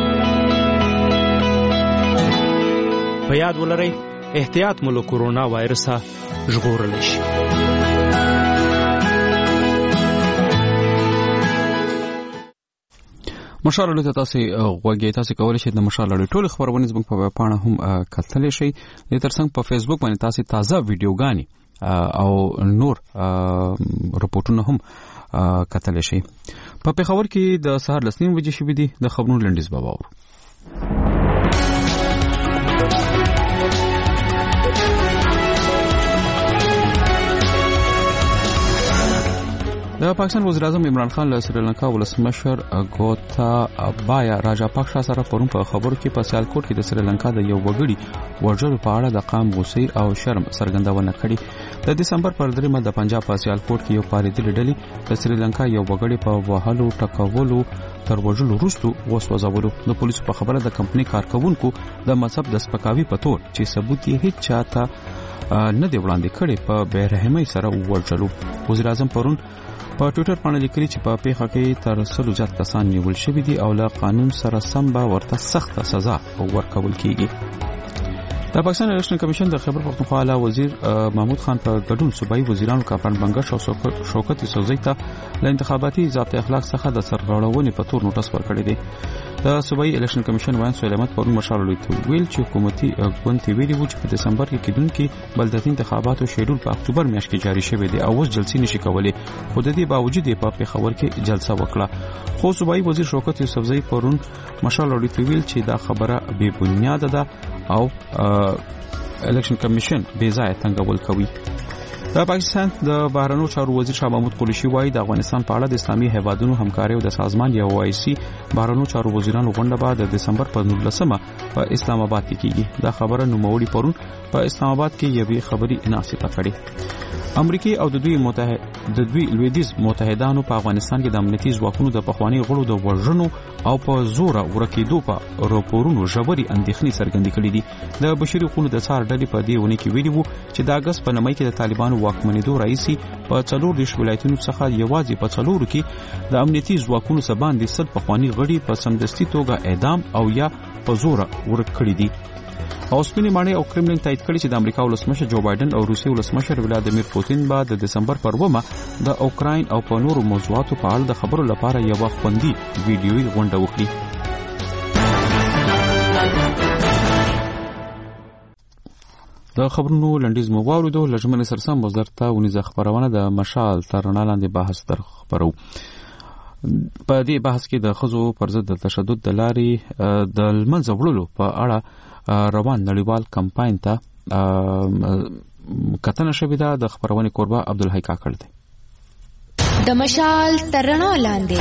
په یاد ولرئ احتیاط مو له کورونا وایرسه ژغورلی شي. مشال اړیو ته تاسې غوږی تاسې کولی شئ د مشال اړیو ټولې خپرونې زموږ په پاڼه هم کتلی شئ. دې تر څنګ په فیسبوک باندې تاسې تازه ویډیوګانې او نور رپورټونه هم کتلی شئ. په پېښور کې د سهار لس نیم بجې شوي دي. د خبرونو لنډیز به واورو. د پاکستان وزیر اعظم عمران خان له سریلانکا ولسمشر ګوتا بایا راجا پاکشا سره پرون په خبرو کې په سیالکوټ کې د سریلانکا د یو وګړي وژلو په اړه د قام غوسې او شرم څرګندونه کړې. د دسمبر پر دریمه د پنجاب په سیالکوټ کې یو پاریدلې ډلې د سریلانکا یو وګړي په وهلو ټکولو تر وژلو وروسته وسوځولو. د پولیسو په خبره د کمپنۍ کارکونکو د مذهب د سپکاوي په تور چې ثبوت یې هیڅ چاته نه دی وړاندې کړي په بېرحمۍ سره وژلو. وزیر اعظم پرون په ټویټر باندې لیکلي چې په پیښه کې تر سلو زیات کسان نیول شوي دي او له قانون سره سم به ورته سخته سزا ورکول کیږي. د پاکستان الیکشن کمیشن د خیبر پختونخوا اعلی وزیر محمود خان په ګډون صوبایي وزیرانو کاپران بنگش او شوکت یوسفزۍ ته له انتخاباتي ضابط اخلاق څخه د سرغړونې په تور نوټس ورکړی دی. د صوبایي الیکشن کمیشن وایي سلیمت پرون مشال اړیو ویل چې حکومتي ګوند ویلي و چې په دسمبر کې کېدونکي بلدتي انتخاباتو شیډول په اکتوبر میاشت کې جاری شوی دی او اوس جلسې نشي کولی. خو د دې باوجود په پېښور کې جلسه وکړه. خو صوبایي وزیر شوکت یوسفزۍ پرون مشال اړیو ویل چې دا خبره بې بنیاده ده او الیکشن کمیشن بې ځایه تنګول کوي. د پاکستان د بهرنیو چارو وزیر شاه محمود قریشي وایي د افغانستان په اړه د اسلامي هیوادونو همکاري او د سازمان یا اوایسي بهرنیو چارو وزیرانو غونډه به د دسمبر په نولسمه په اسلام آباد کې کیږي. دا خبره نوموړي پرون په اسلام آباد کې یوې خبري ناشته کړې. امریکای او د دوی متحد د دوی لویدیز متحدانو په افغانستان کې د امنیتي ځواکونو د پخوانی غړو د وژنو او په زور ورکېدو په راپورونو ژوري اندېښنې څرګندې کړې دي. د بشري حقوقو د څار ډلې په دې ونې کې ویلي وو چې د اگست په نمای کې د طالبانو واکمنېدو رئیسي په څلور دیش ولایتونو څخه یوازې په څلورو کې د امنیتي ځواکونو څخه باندې سل پخوانی غړي په سمدستي توګه اعدام او یا په زور ورکړي دي. او سپینې ماڼۍ او کرملین تایید کړي چې د امریکا ولسمشر جو بایدن او روسي ولسمشر ولادیمیر پوتین به د دسمبر پر اوومه د اوکراین او په نورو موضوعاتو په اړه د خبرو لپاره یو خوندي ویډیويي غونډه وکړي. د خبرونو لنډیز مو واوریدو. لژمنې سرسم وزارت ونیزه خبرونه د مشال ترنا لاندې بحث در خبرو. په دې بحث کې د خزو پر ضد د تشدد د لارې د لمنځه وړلو په اړه روان نړیوال کمپاین ته کتنه شوې ده. د خبرونې کوربه عبدالحی کاکړ دی. د مشال ترنا لاندې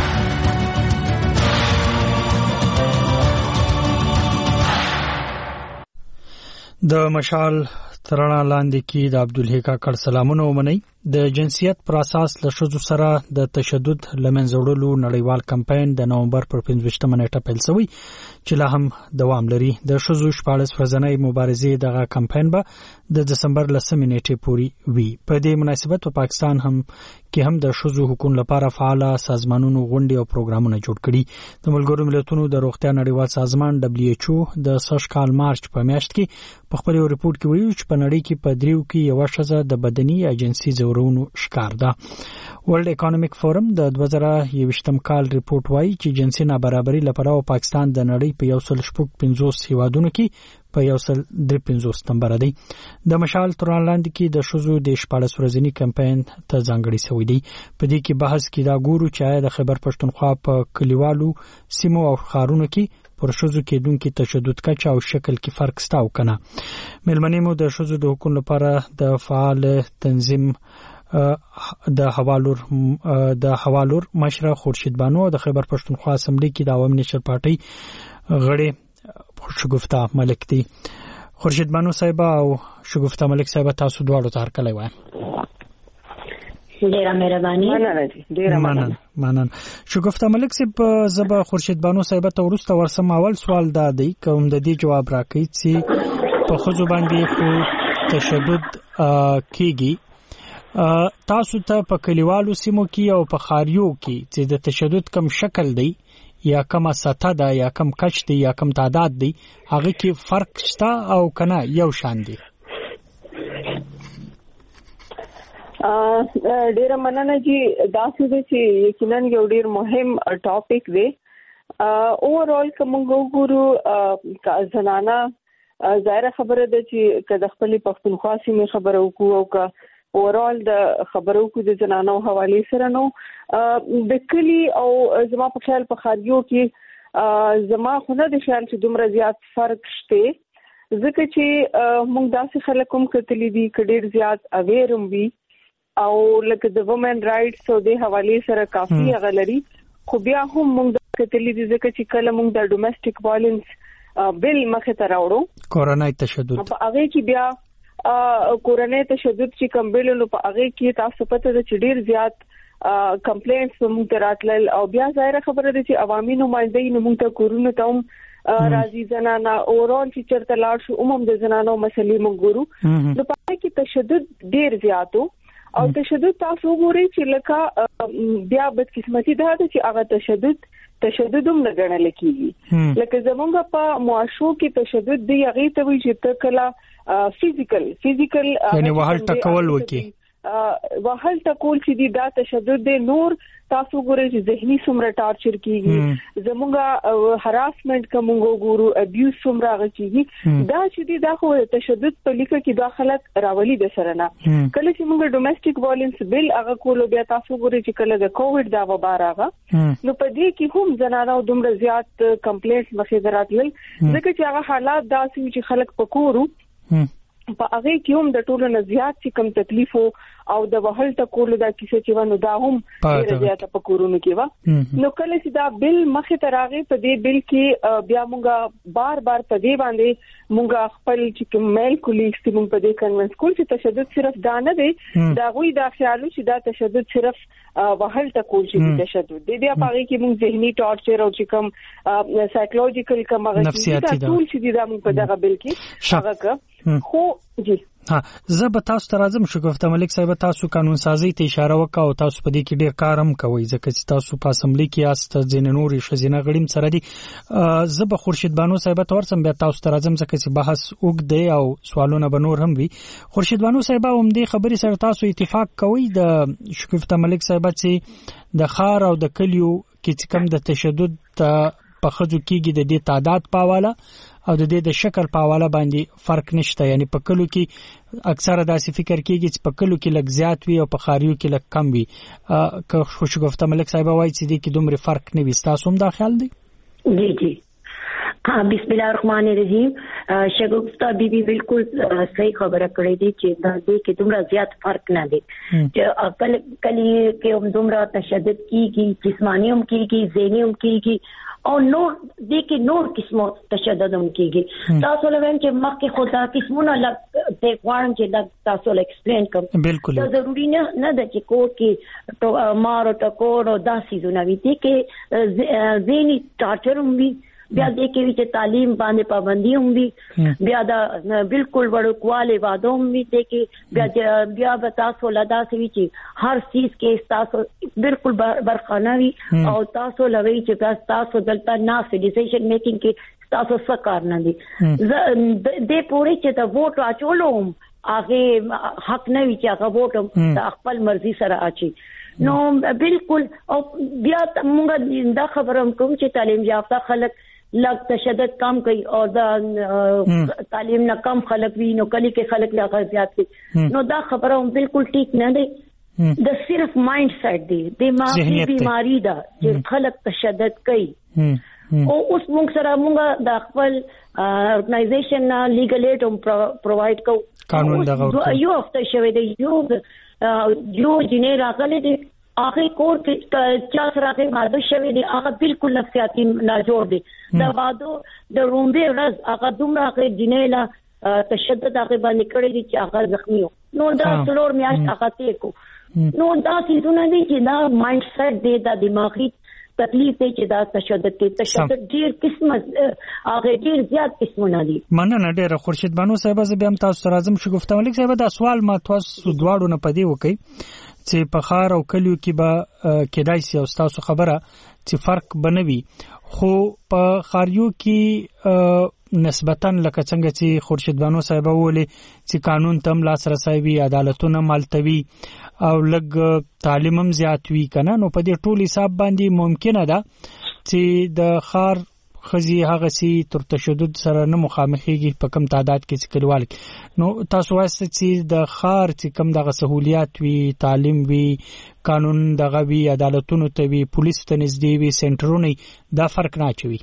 د مشال ترنا لاندې کې د عبدالحی کاکړ سلامونه ومنئ. د جنسیت پر اساس له ښځو سره د تشدد لمنځه وړلو نړیوال کمپاین د نومبر پر پنځویشتمه نیټه پیل شوی چې لا هم دوام لري. د ښځو شپاړس ورځنۍ مبارزې دغه کمپاین به د دسمبر لسمې نیټې پورې وي. په دې مناسبت په پاکستان هم کې هم د ښځو حقوقو لپاره فعال سازمانونو غونډې او پروګرامونه جوړ کړي. د ملګرو ملتونو د روغتیا نړیوال سازمان دبليو ایچ او د سږ کال مارچ په میاشت کې په خپل ریپورت کې ویلي چې په نړۍ کې په دریو کې یو ښځه د بدني یا جنسي ځورونو شکار ده. ورلد اکانومیک فورم د دوه زره یوویشتم کال ریپورت وایي چې جنسي نابرابري لپاره پاکستان د نړۍ په یو سل شپږ پنځوس هیوادونو کې په یو سل درې پنځوس نمبر دی. د مشال ترنا لاندې کې د ښځو د شپاړس ورځني کمپاین ته ځانګړی شوی دی. په دې کې بحث کې دا ګورو چې د خیبر پښتونخوا په کلیوالو سیمو او ښارونو کې پر ښځو کېدونکي تشدد کچه او شکل کې فرق شته او کنه. مېلمنې مو د ښځو د حقوقو لپاره د فعال تنظیم د حوالور د حوالور مشره خورشید بانو د خیبر پښتونخوا اسمبلی کې د عوامي نشر پارټي غړي شګفتا ملک دی. خورشید بانو صاحب او شګفتا ملک صاحب تاسو دواړو ته هرکلی وایم. ډیره مهرباني. مننه جی، ډیره مننه. مننه. شګفته ملک صاحب زبا خورشید بانو صاحب ته ورسته ورسم اول سوال دا دی کوم د دې جواب راکړي چې په خو باندې خو تشدد کیږي تاسو ته په کلیوالو سیمو کې او په خاریو کې چې د تشدد کم شکل دی یا کم سطح ده یا کم کچ دی یا کم تعداد دی هغه کې فرق شته او کنه یو شان دی؟ ډیره مننه جی. دا څه چې یقینا یو ډیر مهم ټاپک دی. اوورال کوم وګورو زنانه ظاهر خبره ده چې کله خپل پښتونخوا سیمه خبره وکړو او کا اوورال د خبرو کو د زنانو حواله سره نو د کلی او زما په خیال په خاریو کې زما خو نه د خیال چې دومره زیات فرق شته ځکه چې موږ داسې خلک هم کتلی دي چې ډیر زیات اویر هم وي او لکه د وومن رائټس او د حواله سره کافي غلري خو بیا هم موږ د کتلی دي ځکه چې کله موږ د ډومېسټک وایلنس بل مخه ته راوړو کورونای تشدد په هغه کې بیا کورونای تشدد چې کوم بل نو په هغه کې تاسو پته ده چې ډیر زیات کمپلینټس موږ راتلل او بیا ظاهر خبره ده چې عوامي نمائندګي نو موږ ته کورونه ته راځي زنانه اورال چې چرته لاړ شو عموم د زنانو مسلې موږ ګورو نو په کې تشدد ډیر زیاتو او تشدد تاسو وګورئ چې لکه بیا بدقسمتي ده چې هغه تشدد تشدد هم نه ګڼل کیږي لکه زمونږ په معاشو کې تشدد دی هغه ته وی چې تکلا فزیکل فزیکل یعنی وهل ټکول وکي وهل ټکول چې دی دا تشدد دی. نور تاسو ګورئ چې ذهني سمره ټارچر کیږي زمونږ هراسمنت کوم ګورو ابیوز سمره غچیږي دا چې دی دا خو تشدد په لیکه کې داخلت راولي د سره نه کله چې موږ ډومېسټک وایلنس بل هغه کولو بیا تاسو ګورئ چې کله د کووډ دا وبا راغله نو په دې کې هم زنانو دومره زیات کمپلینټس مخې دراتل ځکه چې هغه حالات داسې چې خلک پکورو په هغه کې هم د ټولو نه زیات چې کم تکلیف او د وهل ټکول دا کیسه چې ونه دا هم ډېر زیات په کورونو کې و نو کله چې دا بل مخې ته راغی په دې بل کې بیا مونږه بار بار په دې باندې مونږه خپل چې کوم میل کولیګس چې مونږ په دې کنونس کول چې تشدد صرف دا نه دی دا غوي دا خیالو چې دا تشدد صرف وهل ټکول چې تشدد دی بیا په هغه کې مونږ ذهني ټارچر او چې کوم سایکولوژیکل کوم هغه ټول چې دا مونږ په دغه بل کې هغه خو جی ها زه به تاسو ته راځم شګفته ملک صاحب تاسو قانون سازي ته اشاره وکاو تاسو په دې کې ډېر کار هم کوي ځکه چې تاسو په اسمبلی کې یاست ځین نورې شزینه غړیم سره دي زه به خورشید بانو صاحب ته ورسم بیا تاسو ته راځم ځکه چې بحث وګ دی او سوالونه به نور هم وي. خورشید بانو صاحب هم دې خبرې سره تاسو اتفاق کوي د شګفته ملک صاحب چې د خار او د کلیو کې کم د تشدد په خځو کېږي د دې تعداد په حواله او د دې د شکل په حواله باندې فرق نشته یعنی په کلو کې اکثره داسې فکر کېږي چې په کلو کې لږ زیات وي او په خاریو کې لږ کم وي که خوشګفته ملک صاحب وایي چې دې کې دومره فرق نه وي تاسو هم دا خیال دی؟ جی جی हाँ बिस्मिल्लाह रहमान रहीम शगुफ्ता बीबी बिल्कुल सही खबर कड़ी थी कि दे के तुमरा ज्यादा फर्क ना दे कल कल ये के हम तुमरा तशद्दुद की की जिस्मानियम की की ज़हनियम की की और नोर दे के नोर किस्मों तशद्दुद हम की की तासो लगन के मक के खुदा किस्मों ना लग ते क्वान के लग तासो एक्सप्लेन कर बिल्कुल तो जरूरी ना ना दे के कोर्ट की तो मारो टकोर और दासी जुनावी थी के ज़हनी टार्चर भी بیا دې کې چې تعلیم باندې پابندي هم وي بیا دا بالکل وړوکواله وادو هم وي چې بیا بیا به تاسو لدا سوي چې هر چیز کې تاسو بالکل برخانه وي او تاسو لوي چې تاسو دلته نه ډیسیژن میکینګ کې تاسو څه کار نه دي دې پوره چې دا ووټ اچولو هغه حق نه وي چې هغه ووټ د خپل مرزي سره اچي نو بالکل او بیا موږ دا خبره کوم چې تعلیم یافته خلک لگ تشدد کم کوي او دا تعلیم نه کم خلک وي نو کلی کې خلک لا زیات دي نو دا خبره هم بالکل ټیک نه دی د صرف مایند سیټ دی دماغي بیماری ده چې خلک تشدد کوي او اوس موږ سره موږ د خپل ارګنایزیشن نه لیګل ایډ هم پرووایډ کوو قانون دغه یو هفته شوی دی یو یو جنې راغلي دي هغه کور کې چا سره کې ماده شوی دی هغه بالکل نفسیاتي ناجوړ دی دا وادو د رومبه ورځ هغه دومره کې جنېلا تشدد هغه باندې کړی دی چې هغه زخمی نو دا څلور میاشت هغه ته کو نو دا څه نه دي چې دا مایند سیټ دی دا دماغي تکلیف دی چې دا تشدد کې تشدد ډیر قسمه هغه ډیر زیات قسمونه دي. مننه ډیره خورشید بانو صاحب زه بیا هم تاسو ته راځم. شګفته ملک صاحب دا سوال ما تاسو دواړو نه پدې وکي چې په ښار او کلیو کې به کېدای شي او تاسو خبره چې فرق بنوي، خو په ښاریو کې نسبتاً لکه څنګه چې خورشید بانو صاحب وویل چې قانون تم لاسرسي وي، عدالتونه مالتوي او لګ تعلیم هم زیات وي کنه، نو په دې ټول حساب باندې ممکنه ده چې د ښار خزي هغه سي تر تشدد سره نه مخامخيږي په کم تعداد کې چې کلیوال. نو تاسو وایسته چې د ښار چې کم دغه سہولیات وي، تعلیم وي، قانون دغه وي، عدالتونو ته وي، پولیس ته نږدې وي، سنټرونه، دا فرق نه اچوي.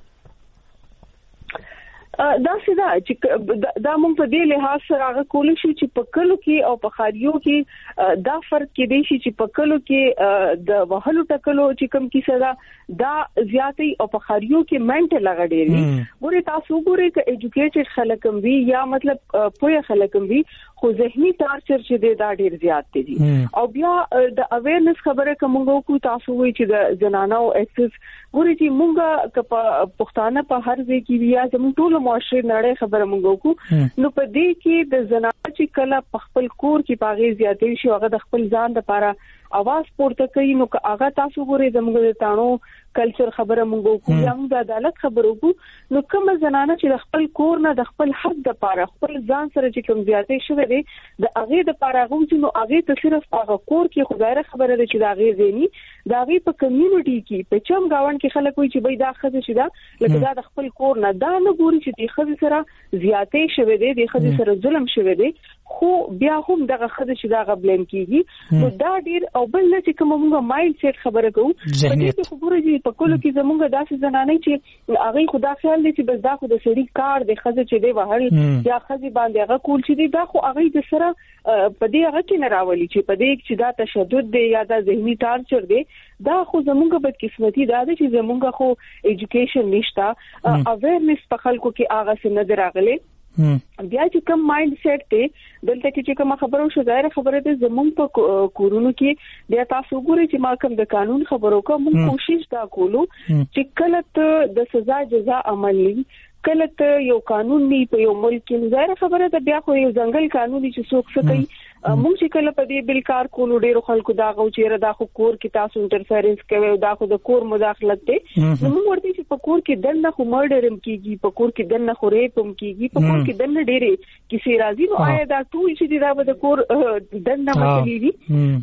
دا څه دا چې دا مونږ په دې لحاظ سره هغه کول شي چې په کلو کې او په خاریو کې دا فرق کې دی چې په کلو کې د وهلو ټکلو چې کم کیسه دا دا زیاتې او په خاریو کې منټل لګړي. ګوري تاسو ګوري ک ایجوکیټډ خلک هم وي یا مطلب پوهه خلک هم وي، خو ذهني ټارچر چې دی دا ډیر زیات دي. او بیا د اویرنس خبره کومو کو تاسو وایي چې د زنانو اکسس ګوري چې مونږه ک پښتانه په هر ځای کې بیا زموږ ټول معاشره نړۍ خبره مونږ کو نو په دې کې د زنانو چې کله په خپل کور کې پاغي زیاتې شي هغه د خپل ځان لپاره आवाज پورته کوي، نو که هغه تاسو ګورئ زموږ د تانو کلچر خبره مونږ کو یا موږ د عدالت خبرو کو، نو کوم زنانه چې د خپل کور نه د خپل حق د لپاره خپل ځان سره چې کوم زیاتې شوه دي د هغه د لپاره غوښتنه نو هغه ته صرف هغه کور کې خدای خبره ده چې دا هغه زینی دا هغه په کمیونټي کې په چم گاون کې خلک وي چې بای دا خزه شي دا لکه دا د خپل کور نه دا نه ګوري چې د خزه سره زیاتې شوه دي، د خزه سره ظلم شوه دي، خو بیا هم دغه خزه چې دا غبلم کیږي. نو دا ډیر او بل نه چې کوم موږ مایند سیټ خبره کوو په دې کې خبره دي په کولو کې زموږ داسې زنانه چې هغه خدا خیال دي چې بس دا خو د سړي کار د خزه چې دی وهل یا خزه باندې هغه کول چې دی دا خو هغه د سره په دې هغه کې نه راولي چې په دې چې دا تشدد دی یا دا ذهني ټارچر دی، دا خو زموږ بدقسمتي دا ده چې زموږ خو ایجوکیشن نشته، اویرنس په خلکو کې هغه څه نه دراغلي. بیا چې کوم مایند سیټ ته دلته کې چې کوم خبرو شو ظاهر خبره ده زمونږ په کورونو کې بیا تاسو ګورئ چې ما کوم د قانون خبرو کوم کوشش دا کولو چې کله ته د سزا جزا عملی کله ته یو قانون نه په یو ملک کې ظاهر خبره ده بیا خو یو ځنګل قانوني چې څوک څه کوي موږ چې کله په دې بل کار کولو ډیرو خلکو دا غو چې دا خو کور کې تاسو انټرفیرنس کوي دا خو د کور مداخلت دی، نو موږ ورته چې په کور کې دنه خو مرډر هم کیږي، په کور کې دنه خو ریپ هم کیږي، په کور کې دنه ډېرې کیسې راځي، نو آیا دا ټول چې دا به د کور دنه مسلې دي؟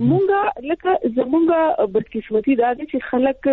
موږ لکه زموږ بدقسمتي دا ده چې خلک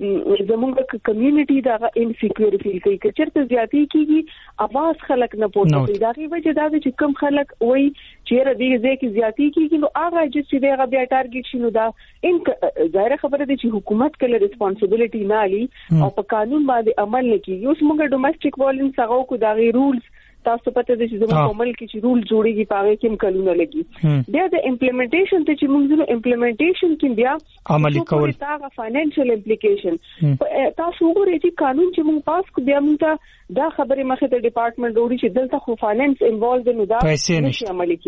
زموږ کمیونټي دا انسیکیور فیل کوي، که چېرته زیاتې کیږي اواز خلک نه پورته کوي، دا غي وجه دا ده چې کم خلک وایي چې را دې ځکه زیاتی کیږي نو هغه چې دی هغه بیا ټارګټ شي، نو دا ان ظاهر خبره ده چې حکومت کله ریسپانسیبিলিټي نه لري او په قانون باندې عمل نه کوي. اوس موږ ډومېسټک وایلنس هغه کو دا غي رولز تاسو پته دي چې زموږ په ملک کې چې رول جوړيږي پاره کې هم کلونه لګي، بیا د امپلیمنټیشن ته چې موږ د امپلیمنټیشن کې بیا عملی کول دا فاینانشل امپلیکیشن تاسو وګورئ چې قانون چې موږ پاس کو بیا موږ دا خبره مخه ته ډپارټمنټ وړي چې دلته خو فاینانس انوالوډ نو دا نشي عملی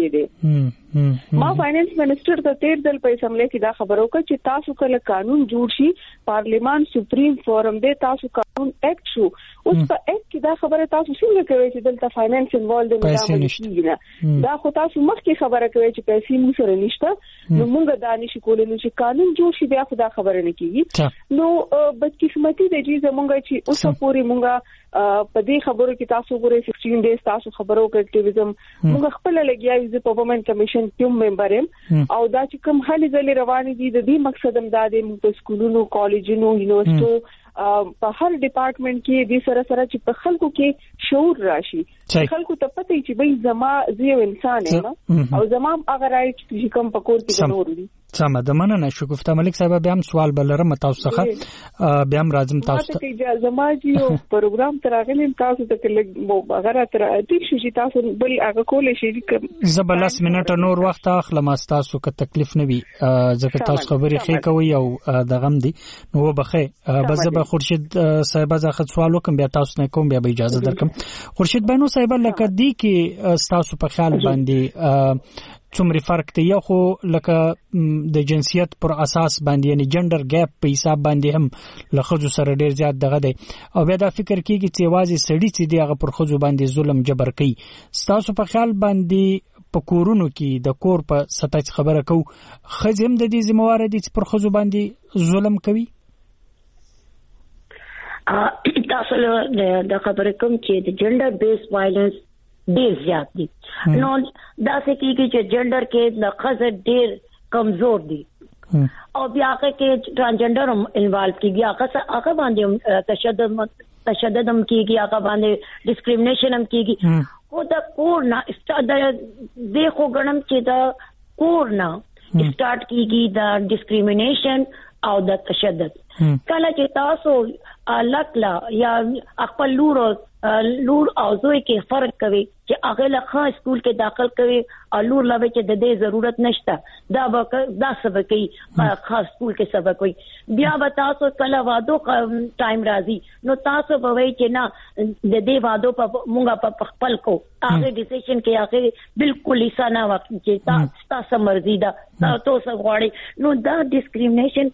کېده. ما فاینانس منسٹر ته تیر دل په اسمبلی کې دا خبرو کړ چې تاسو کله قانون جوړ شي پارلیمان سپریم فورم دې تاسو قانون ایکټ شو، اوس په ایکټ کې دا خبره تاسو څنګه کوي چې دلته فاینانس انوالوډ نه دا نشي، دا خو تاسو مخکې خبره کوي چې پیسې موږ سره نشته، نو موږ دا نشي کولای نو چې قانون جوړ شي بیا خو دا خبره نه کیږي. نو بدقسمتي د دې زمونږ چې اوس پورې موږ په دې خبرو کې تاسو ګورئ سیکسټین ډیز تاسو خبرو کې اکټیویزم موږ خپل لګیایو چې په وومن کمیشن ټیم ممبر يم او دا چې کوم حالې ځلې روانې دي د دې مقصد هم دا دی موږ په سکولونو کالجونو یونیورسيټو په هر ډپارټمنټ کې د سره سره چې په خلکو کې شعور راشي، خلکو ته پته وي چې بای زما زه انسان یم او زما هغه رائټ چې کوم په کور کې نور دي. سمه ده، مننه. شګفته ملک صاحب بیا هم سوال بلرم تاسو څخه بیا هم راځم تاسو ته چې زما جیو پروګرام تراغلم تاسو ته کله هغه تر دې شي تاسو بل هغه کولې شي زه بلس منټه نور وخت اخلم تاسو که تکلیف نه وي ځکه تاسو خبرې خې کوي او دغم دي نو بخې بس زه خورشید صاحب ځخه سوال وکم بیا تاسو نه کوم بیا به اجازه درکم. خورشید بانو صاحب لکه دی کې تاسو په خیال باندې څومره فرق دی یو خو لکه د جنسیت پر اساس باندې یعنی جندر ګیپ په حساب باندې هم لخصو سره ډیر زیات دغه دی او بیا دا فکر کیږي چې واځي سړی چې دی هغه پر خزو باندې ظلم جبر کوي ستاسو په خیال باندې په کورونو کې د کور په سطح خبره کو خزم د دې ذمہوار دي چې پر خزو باندې ظلم کوي تاسو له د خبرې کوم چې د جندر بیس وایلنس ډیر زیات دي نو دا څه کیږي چې جندر کې د خزه ډیر کمزور دي او بیا کې ټرانسجندر انوالو کیږي هغه هغه باندې تشدد تشدد هم کیږي هغه باندې ډیسکریمینیشن هم کیږي او دا کور نه ستاسو د خو غنم چې دا کور نه سٹارټ کیږي دا ډیسکریمینیشن او د تشدد کله چې تاسو لکلا یا خپل لور لور او زوی کې فرق کوي چې هغه له خاص سکول کې داخل کوي او لور لا چې د دې ضرورت نشته دا به دا سبق کوي خاص سکول کې سبق کوي بیا به تاسو کله وادو ټایم راځي نو تاسو به وایي چې نه د دې وادو په مونږه په خپل کو هغه ډیسیژن کې هغه بالکل حصہ نه وخت چې تاسو مرزي دا تاسو غواړي نو دا ډیسکریمینیشن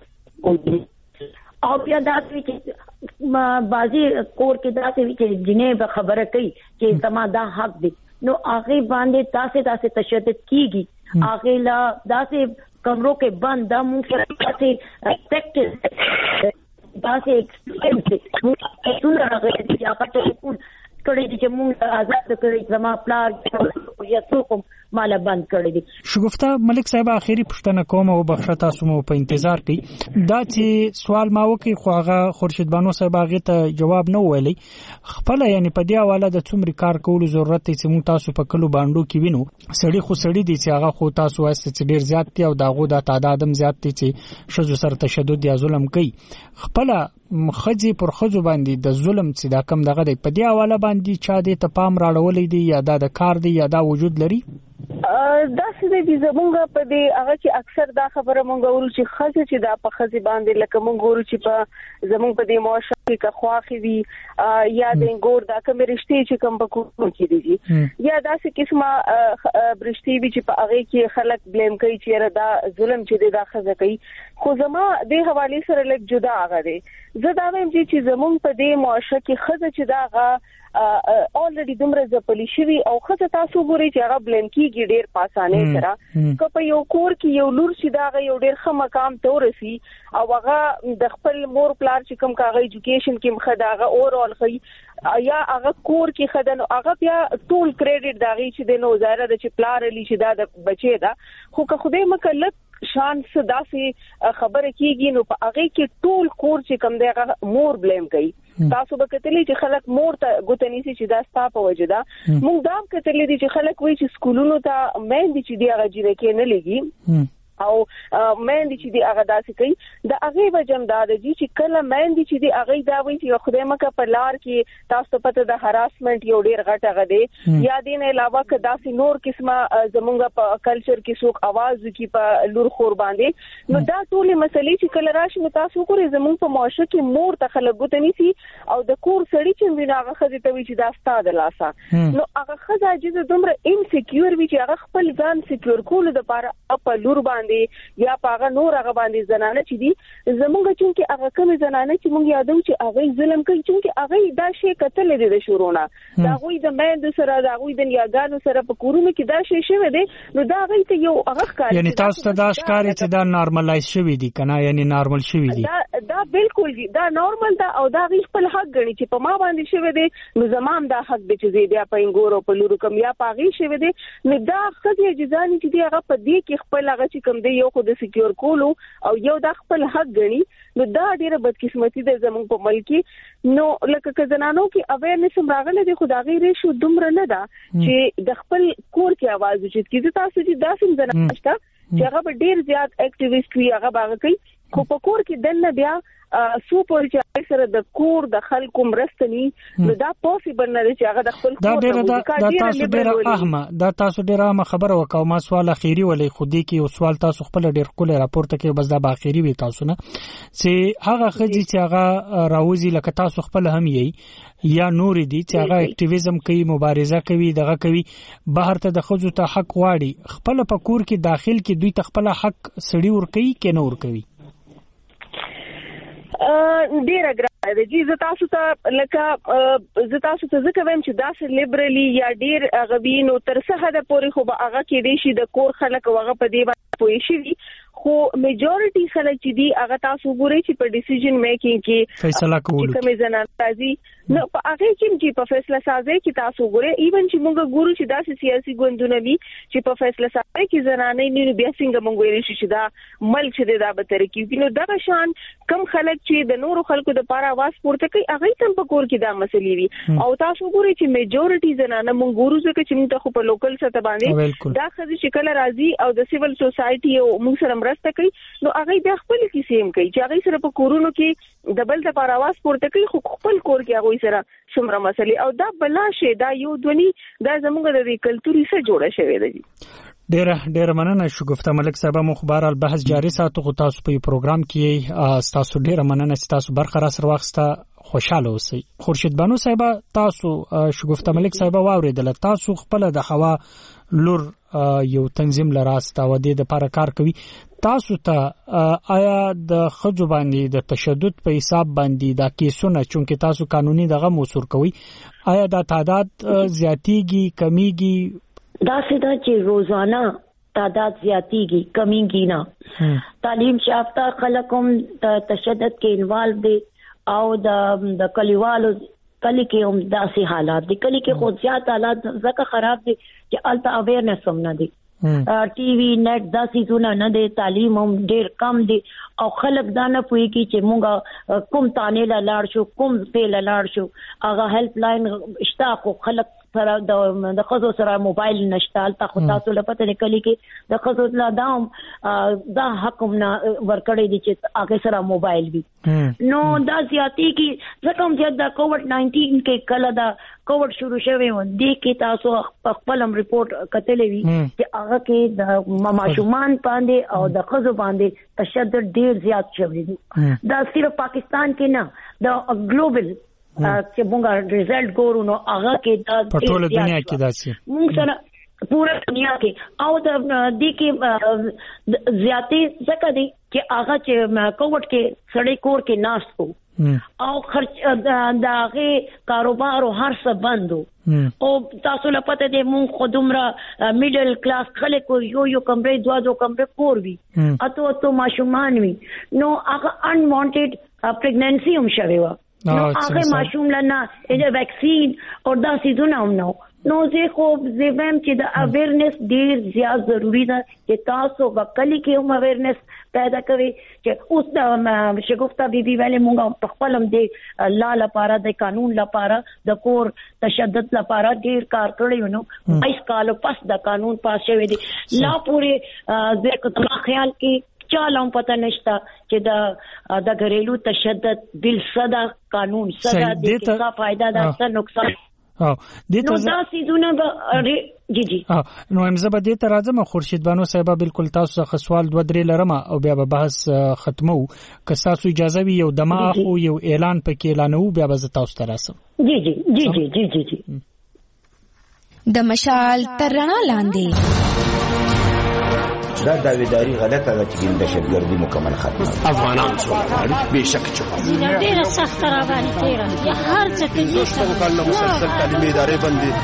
او بیا دا چې بازي کور کې دا چې جنې به خبره کوي چې زما دا حق دی نو هغه باندې تاسو تاسو تشدد کیږي هغه لا داسې کمرو کې بند دا مونږ تاسو ایکسپیکټ تاسو ایکسپیکټ مونږ څنګه راغلي چې هغه ټول کړي چې مونږ آزاد کړي زما پلار یا څوک مال بند کړی دي شګفتا ملک صاحب اخیری پښتنه کوم او بخښه تاسو مو په انتظار کوي دا چې سوال ما وکي خو هغه خورشید بانو صاحب هغه ته جواب نه ویلی خپل یعنی په دې حواله د څومره کار کولو ضرورت دی چې مو تاسو په کلو باندې کې وینو سړی خو سړی دي چې هغه خو تاسو واسطه چې ډیر زیات دی او داغه د تعداد هم زیات دی چې شذو سره تشدد یا ظلم کوي خپل خځې پر خځو باندې د ظلم چې دا کم دغه دی په دې حواله باندې چا دې ته پام راړولې دی یا دا د کار دی یا دا وجود لري دا څه دي زمونږ په دې هغه چې اکثر دا خبره مونږ ورول چې خځه چې دا په خځې باندې لکه مونږ ورول چې په زمونږ په دې معاشره کې که خواخي وي یا د ګور دا کوم رښتې چې کوم په کوم کې دي یا دا څه قسمه رښتې وي چې په هغه کې خلک بلیم کوي چې دا ظلم چې دا خځه کوي خو زما د حواله سره لږ جدا هغه دی زه دا وایم چې زمونږ په دې معاشره کې خځه چې دا هغه already دومره ځپلې شوی او خځه تاسو ګورئ چې هغه بلیم کیږي ډیر په اسانۍ سره که په یو کور کې یو لور چې دا یو ډیر ښه مقام ته ورسي او هغه د خپل مور پلار چې کوم کاغه ایجوکیشن کې مخه داغه اورال خي یا هغه کور کې خدن هغه بیا ټول کریډټ داغي چې د نو ظاهر د چې پلار لې چې دا د بچي دا خو که خدای مکلف شان صدا سي خبره کیږي نو په هغه کې ټول کور چې کم دی هغه مور بلیم کوي تاسو به کتلی چې خلک مور ته ګوتنی سي چې دا ستا په وجه دا موږ دا کتلی دي چې خلک وایي چې سکولونو ته مېندې چې دی هغه جره کې نه لګي او مېندې چې دی هغه داسې کوي د هغه وجم دا د چې کله مېندې چې دی هغه دا وایي چې خدای مکه په لار کې تاسو پته د هراسمنت یو ډیر غټه غده یا دین علاوه که داسې نور قسمه زمونږ په کلچر کې څوک आवाज وکي په لور خور باندې نو دا ټول مسلې چې کله راشي نو تاسو ګورئ زمونږ په معاشره کې مور ته خلک ګوتنی سي او د کور سړی چې ویني هغه خځه ته وی چې دا ستاده لاسه نو هغه خځه چې دومره انسیکیور وی چې هغه خپل ځان سکیور کول د لپاره په لور باندې یا پاغه نور هغه باندې زنانه چې دي زمونږ چې هغه کوم زنانه چې مونږ یادو چې هغه ظلم کوي چې هغه دا شی قتل دي د شورونه دا غوي د مېند سره دا غوي د یاګانو سره په کورونو کې دا شی شوی دی نو دا غي ته یو هغه ښکار یعنی تاسو ته دا ښکاری چې دا نارملایز شوی دی کنه یعنی نارمل شوی دی دا دا بالکل دی دا نارمل دا او دا غي خپل حق غني چې په ما باندې شوی دی نو زمام دا حق دی چې بیا په انګورو په لورو کم یا پاغي شوی دی نو دا خځه جزاني چې دی هغه په دې کې خپل هغه چې کم دی یو خو د سکیور کولو او یو د خپل حق غني نو دا ډیره بدقسمتي ده زموږ په ملک کې نو لکه که زنانو کې اویرنس راغله د خدای ریشو دومره نه ده چې د خپل کور کې आवाज وچت کیږي تاسو چې داسې زنانه شته چې هغه ډیر زیات اکټیویسټ وي هغه باغ کوي خو په کور کې دنه بیا سو پورې چې سره د کور د خلکو مرستنی نو دا پوسیبل نه چې هغه د خپل دا ډیره دا تاسو ډیره اهمه دا تاسو ډیره اهمه خبره وکاو ما سوال اخیری ولې خودي کې یو سوال تاسو خپل ډیر کول راپورته کې بس دا با اخیری وي تاسو نه چې هغه خځې چې هغه راوځي لکه تاسو خپل هم یې یا نور دي چې هغه اکټیویزم کوي مبارزه کوي دغه کوي بهر ته د خځو ته حق واړي خپل په کور کې داخل کې دوی خپل حق سړي ور کوي کې نه ور کوي ډیره ګرانه ده چې زه تاسو ته لکه زه تاسو ته ځکه وایم چې داسې لیبرلی یا ډیر غوینو تر څه حد پورې خو به هغه کې دی شي د کور خلک هغه په دی باندې پوي شي خو میجورټي خلک چې دی هغه تاسو ګورئ چې په ډیسیژن میکینګ کې فیصله کول کومه زنان راځي نو په هغه کې چې په فیصله سازي کې تاسو ګورئ ایون چې موږ ګورو چې داسې سیاسي ګوندونه وي چې په فیصله سازي کې زنانې نه بیا څنګه موږ ویل شي چې دا ملک دې دا به ترقی کوي نو دا شان کم خلک چې د نورو خلکو د لپاره आवाज پورته کوي هغه تم په کور کې دا مسلې وي او تاسو ګورئ چې میجورټي زنانه موږ ګورو چې موږ ته په لوکل سطح باندې دا خځې چې کله راځي او د سیول سوسايټي او موږ سره مرسته کوي نو هغه د خپل کیسې هم کوي چې هغه سره په کورونو کې د بل د لپاره आवाज پورته کوي خو خپل کور کې هغه سره څومره مسلې او دا بلاشه دا یو دونی دا زموږ د کلتوري سره جوړه شوی دی ډیره ډیره مننه شګفته ملک صاحب مخبر البحث جاری ساتو خو تاسو په پروګرام کې تاسو ډیره مننه چې تاسو برخه را سره واخسته خوشاله اوسئ خورشید بانو صاحب تاسو شګفته ملک صاحب واوریدل تاسو خپل د هوا لور یو تنظیم لراست او د لپاره کار کوي تاسو ته آیا د خځو باندې د تشدد په حساب باندې دا کیسونه چونکه تاسو قانوني دغه موثر کوي آیا دا تعداد زیاتیږي کمیږي دا سدا چې روزانه تعداد زیاتیږي کمیږي نه تعلیم یافته خلکم تشدد کې انوالو دي او د د کلیوالو کلی کې هم داسې حالات دي کلی کې خو زیات حالات زکه خراب دي چې الته اویرنس هم نه دي ټي وي نت داسې زونه نه دي تعلیم هم ډیر کم دي او خلک دا نه پوهیږي چې مونږه کوم تانه لاړ شو کوم په لاړ شو هغه هیلپ لاین شته خو خلک سره د د خزو سره موبایل نشته البته خو تاسو لپاره لیکلي کې د خزو لا دام دا حکم نه ورکړی دي چې هغه سره موبایل وي نو دا زیاتی کې ځکه هم چې د کووډ ناینټین کې کله دا کووډ شروع شوی و دې کې تاسو خپل هم ریپورت کتلې وي چې هغه کې د ماشومان باندې او د خزو باندې تشدد ډیر زیات شوی دی دا صرف پاکستان کې نه د ګلوبل چې موږ ریزلټ ګورو نو هغه کې دا په ټول دنیا کې داسې موږ سره پوره دنیا کې او د دې کې زیاتې ځکه دي چې هغه چې کووډ کې سړی کور کې ناست وو او خرچ داغه کاروبار او هر څه بندو او تاسو له پته دې مونږ خودمره میډل کلاس خلک یو یو کمرې دوا دوا کمرې کور وی اته اته ماشومان وی نو هغه ان وانټډ پریګننسي هم شوی و نو هغه ماشوم لنه د ویکسین او دا سيزونه هم نو نو زه خو زویم چې د اویرنس ډیر زیات ضروری ده چې تاسو وکړي کې هم اویرنس پیدا کوي چې اوس د شګفتا بي بي والے مونږ په خپلم دی الله لپاره د قانون لپاره د کور تشدد لپاره ډیر کار کړی نو بایس کال پس د قانون پاس شوی دی لا پورې زه کوم خیال کې چالم پته نشتا چې دا د غریلو تشدد بل صدا قانون صدا د څه فائدہ ده څه نقصان او دې ته نو دا سيزونه به جی جی نو امزه به دې ته راځم خورشید بانو صاحب بالکل تاسو څخه سوال دوه درې لرم او بیا به بحث ختمو که تاسو اجازه وي یو دماغ او یو اعلان پکې اعلانو بیا به تاسو ته راسم جی جی جی جی جی جی جی د مشال ترنا لاندې دا داویداری غلطه ده چې د دهشتګردي مکمل ختمه افغانان څو به شک چې ډیره سخت را باندې تیرا هر څه کې مکمل مسلسل تعلیمي ادارې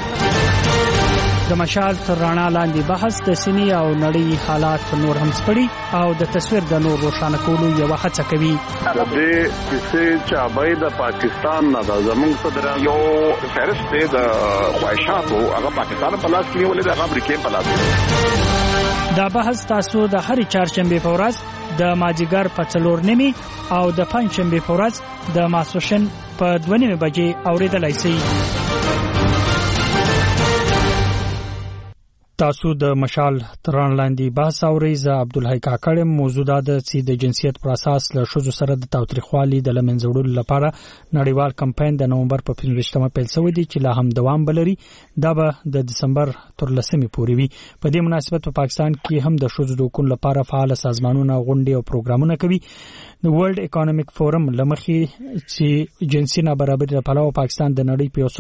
باندې د مشال تر رڼا لاندې بحث د سیمې او نړۍ حالات نور هم سپړي او د تصویر د نور روښانه کولو یو هڅه کوي د دې چې چابای د پاکستان نه د زمونږ صدر یو فهرست د خواهشاتو هغه پاکستان په لاس کې ولې د امریکا په لاس دا بحث تاسو د هر چهارشنبه په ورځ د ماجیګر په څلور نیمه او د پنځشنبه په ورځ د ماسوشن په دوه نیمه بجې اوریدلای شئ تاسو د مشال تران لاندې بحث اورئ. زه عبدالحی کاکړ. موضوع دا ده چې د جنسیت پر اساس له ښځو سره د تاوتریخوالي د له منځه وړلو لپاره نړیوال کمپاین د نومبر په پنځویشتمه پیل شوی دی چې لا هم دوام بلري. دا به د دسمبر تر لسمې پورې وي. په دې مناسبت په پاکستان کې هم د ښځو د حقوقو لپاره فعال سازمانونه غونډې او پروګرامونه کوي. د ورلد اکونومیک فورم لمخې چې جنسي نابرابرۍ په اړه پاکستان د نړۍ په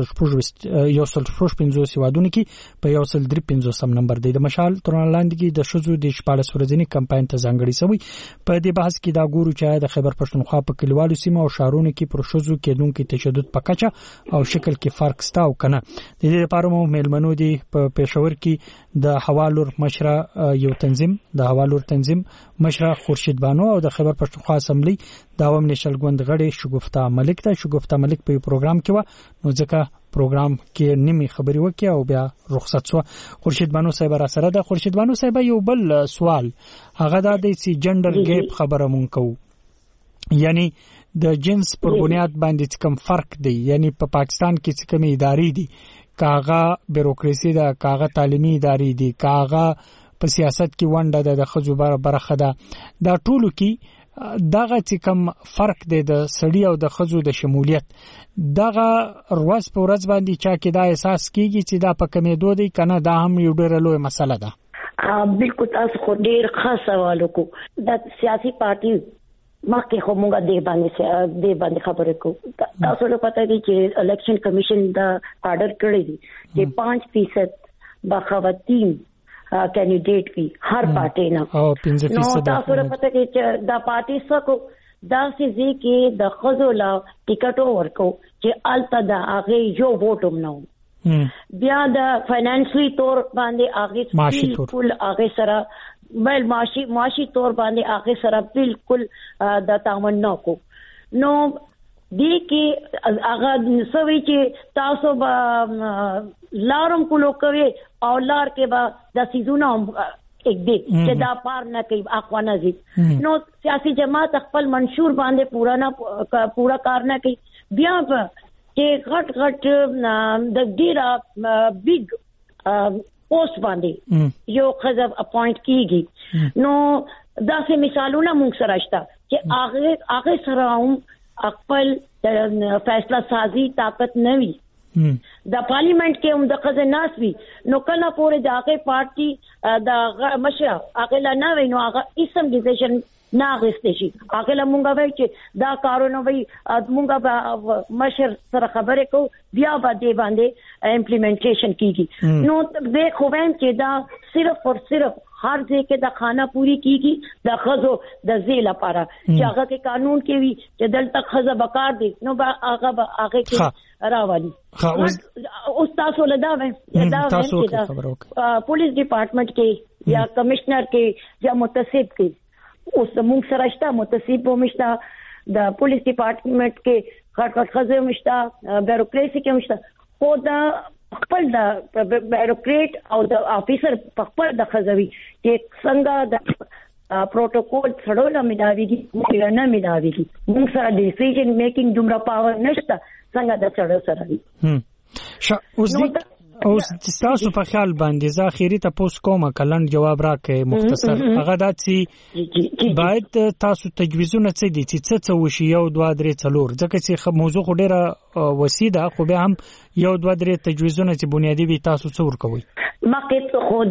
یو سل شپږ پنځوس هیوادونو کې په یو سل درې پنځوس نمبر دی. د مشال تران لاندې کې د ښځو د شپاړس ورځني کمپاین ته ځانګړی شوی. په دې بحث کې دا ګورو چې د خیبر پښتونخوا په کلیوالو سیمو او شهرونو کې پر ښځو کېدونکو تشدد په کچه او شکل کې فرق شته او کنه. د دې لپاره مو میلمنو دي په پېښور کې د حوالور مشره یو تنظیم د حوالور تنظیم مشره خورشید بانو او د خیبر پښتونخوا اسمبلی د عوام نشل ګوند غړي شګفتا ملک ته شګفتا ملک په پروګرام کې و نو ځکه پروګرام کې نیمه خبري وکي او بیا رخصت شو. خورشید بانو صاحب را سره ده. خورشید بانو صاحب یو بل سوال هغه دا دی چې جندر ګیپ خبره مونږ کوو، یعنی د جنس پر بنیاد باندې کوم فرق دی، یعنی په پا پاکستان کې چې کوم ادارې دي، کاغه بیروکراسي ده، کاغه تعلیمي ادارې دي، کاغه په سیاست کې ونده ده د خځو برخه ده، دا ټولو کې دغه چې کوم فرق دی د سړی او د خځو د شمولیت دغه ورځ په ورځ باندې چا کې دا احساس کیږي چې دا په کمیدو دی کنه، دا هم یو ډېر لوی مسله ده. بالکل تاسو خو ډېر ښه سوال وکړو. د سیاسي پارټي مخکې خو موږ دې باندې دې باندې خبرې کوو. تاسو ته پته دی چې الیکشن کمیشن دا آرډر کړی دی چې پانچ فیصد بخواتین کینډیډیټ وي هر پارټي نه، نو تاسو ته پته کې چې دا پارټي سکو دا سيزي کې د خزو لا ټیکټ ورکو چې الته دا هغه یو ووټ هم نو بیا د فاینانشلی تور باندې هغه بالکل هغه سره بل معاشي معاشي تور باندې هغه سره بالکل د تعاون نه کو. نو دې کې هغه سوي چې تاسو به لارم کولو کوي او لار کې به د سيزونو ایک دی چې دا پار نه کوي اخوانه زی. نو سیاسي جماعت خپل منشور باندې پورا نه پورا کار نه کوي. بیا په چې غټ غټ د ډیرا بیگ پوسټ باندې یو خزب اپوینټ کیږي. نو دا سه مثالونه موږ سره شته چې هغه هغه سره هم خپل فیصله سازي طاقت نه وي. د پارلیمنت کې هم د قضا ناس وي نو کله پورې د هغه پارټي د مشره هغه نه وي نو هغه اسم ډیسیژن نه غوښتي شي. هغه لمونږ وایي چې دا کارونه وي مونږ به مشر سره خبرې کو بیا به دې باندې امپلیمنټیشن کیږي. نو د خووین چې دا صرف اور صرف هر ځای کې د خانه پوری کیږي د خزو د ذیل لپاره چې هغه کې قانون کې وي چې دلته خزه بکار دي نو هغه هغه کې راوالي. اوس تاسو له دا وایي دا وایي پولیس ډپارټمنټ کې یا کمشنر کې یا متصب کې اوس موږ سره شته متصب ومشته د پولیس ډپارټمنټ کې غټ غټ خزه ومشته بیروکراسي کې ومشته خو دا خپل د بیروکریټ او د افیسر په خپل د خزوي چې څنګه د پروتوکول سره نه ملاويږي موږ نه ملاويږي موږ سره ډیسیژن میکینګ دومره پاور نشته څنګه د سره سره وي. اوس دې اوس تاسو په خیال باندې ځا اخیری ته پوس کومه کلن جواب راکې مختصر هغه دا چې باید تاسو تجویزونه څه دي چې څه څه وشي یو دوه درې څلور ځکه چې موضوع خو ډیره وسیع ده خو به هم یو دوه درې تجویزونه چې بنیادی وي تاسو څه ور کوي؟ مکه خو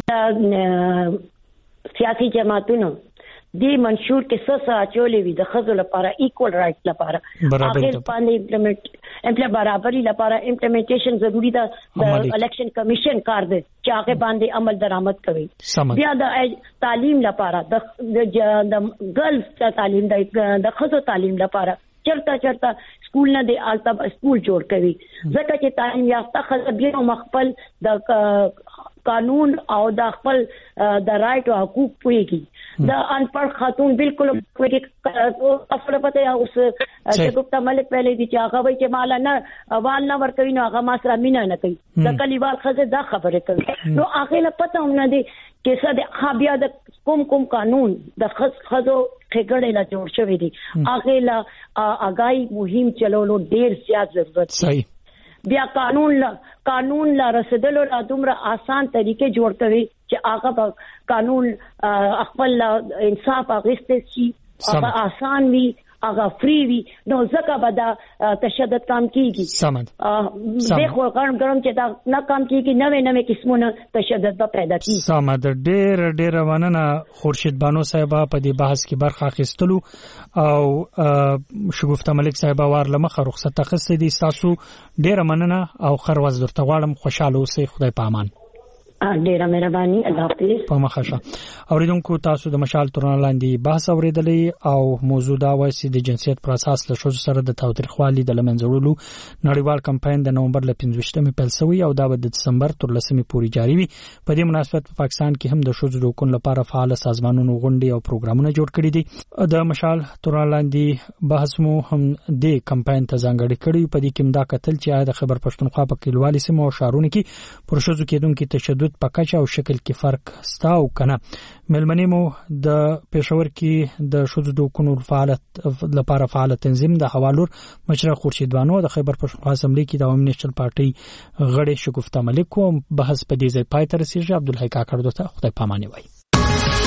د سیاسي جماعتونو دی منشور کې څه څه اچولې وي د خزو لپاره ایکوال رائټ لپاره اخر باندې امپلیمنٹ امپلی برابرۍ لپاره امپلیمنټیشن ضروری ده. د الیکشن کمیشن کار دی چې هغه باندې عمل درآمد کوي. بیا د تعلیم لپاره د ګرلز تعلیم د خزو تعلیم لپاره چرته چرته سکول نه دی الته سکول جوړ کوي ځکه چې تعلیم یافته خزه بیا مخبل د قانون او د خپل د رائټ او حقوق پويږي. د انپړ خاتون بالکل پويږي خپل پته اوس چې ګپتا ملک پہلے دي چې هغه وایي چې مال نه وال نه ورکوي نو هغه ما سره مینا نه کوي د کلیوال خزه دا خبره کوي نو هغه لا پته هم نه دي چې څه د خابیا د کوم کوم قانون د خزو خګړې لا جوړ شوی دي هغه لا اگای مهم چلولو ډیر زیات ضرورت دی. بیا قانون لا قانون لا رسیدلو لا دومره آسان طریقې جوړ کوي چې هغه قانون خپل انصاف اغسته شي هغه آسان وي هغه فری وي نو ځکه به دا تشدد کام کیږي سمد زه خو غواړم ګرم چې دا نه کام کیږي نوې نوې قسمونه تشدد به پیدا کیږي سمد ډېر ډېر مننه خورشید بانو صاحب په دې بحث کې برخه اخیستلو او شګفته ملک صاحب وار لمخه رخصت اخیستې دي تاسو ډېر مننه او خیر ورځ درته غواړم خوشاله اوسئ خدای په امان ډیره مهرباني الله حافظ په مخه اوریدونکو تاسو د مشال تورن لاندې بحث اوریدلې او موضوع دا و چې د جنسیت پر اساس له شوز سره د تاوتریخوالي د لمنځورلو نړیوال کمپاین د نومبر ل پنځوستمې پیل شوی او دا د دسمبر تر لسمې پورې جاری وي په دې مناسبت په پاکستان کې هم د شوز د حقوقو لپاره فعال سازمانونو غونډې او پروګرامونه جوړ کړي دي د مشال تورن لاندې بحث مو هم د کمپاین ته ځانګړي کړي په دې کې دا کتل چې د خبر پښتونخوا په کلیوالي سیمو او شهرونو کې پر شوز کېدونکو تشدد په کچه او شکل کې فرق ستا او کنه ملمنې مو د پېښور کې د شوز د حقوقو فعالیت لپاره فعال تنظیم د حوالور مشر خورشید بانو د خیبر پښتونخوا اسمبلی کې د عوامي نېشنل پارټي غړي شګفته ملک او بحث په دې ځای پای ته رسیدي عبدالحی کاکړ دوته خدای پاماني وای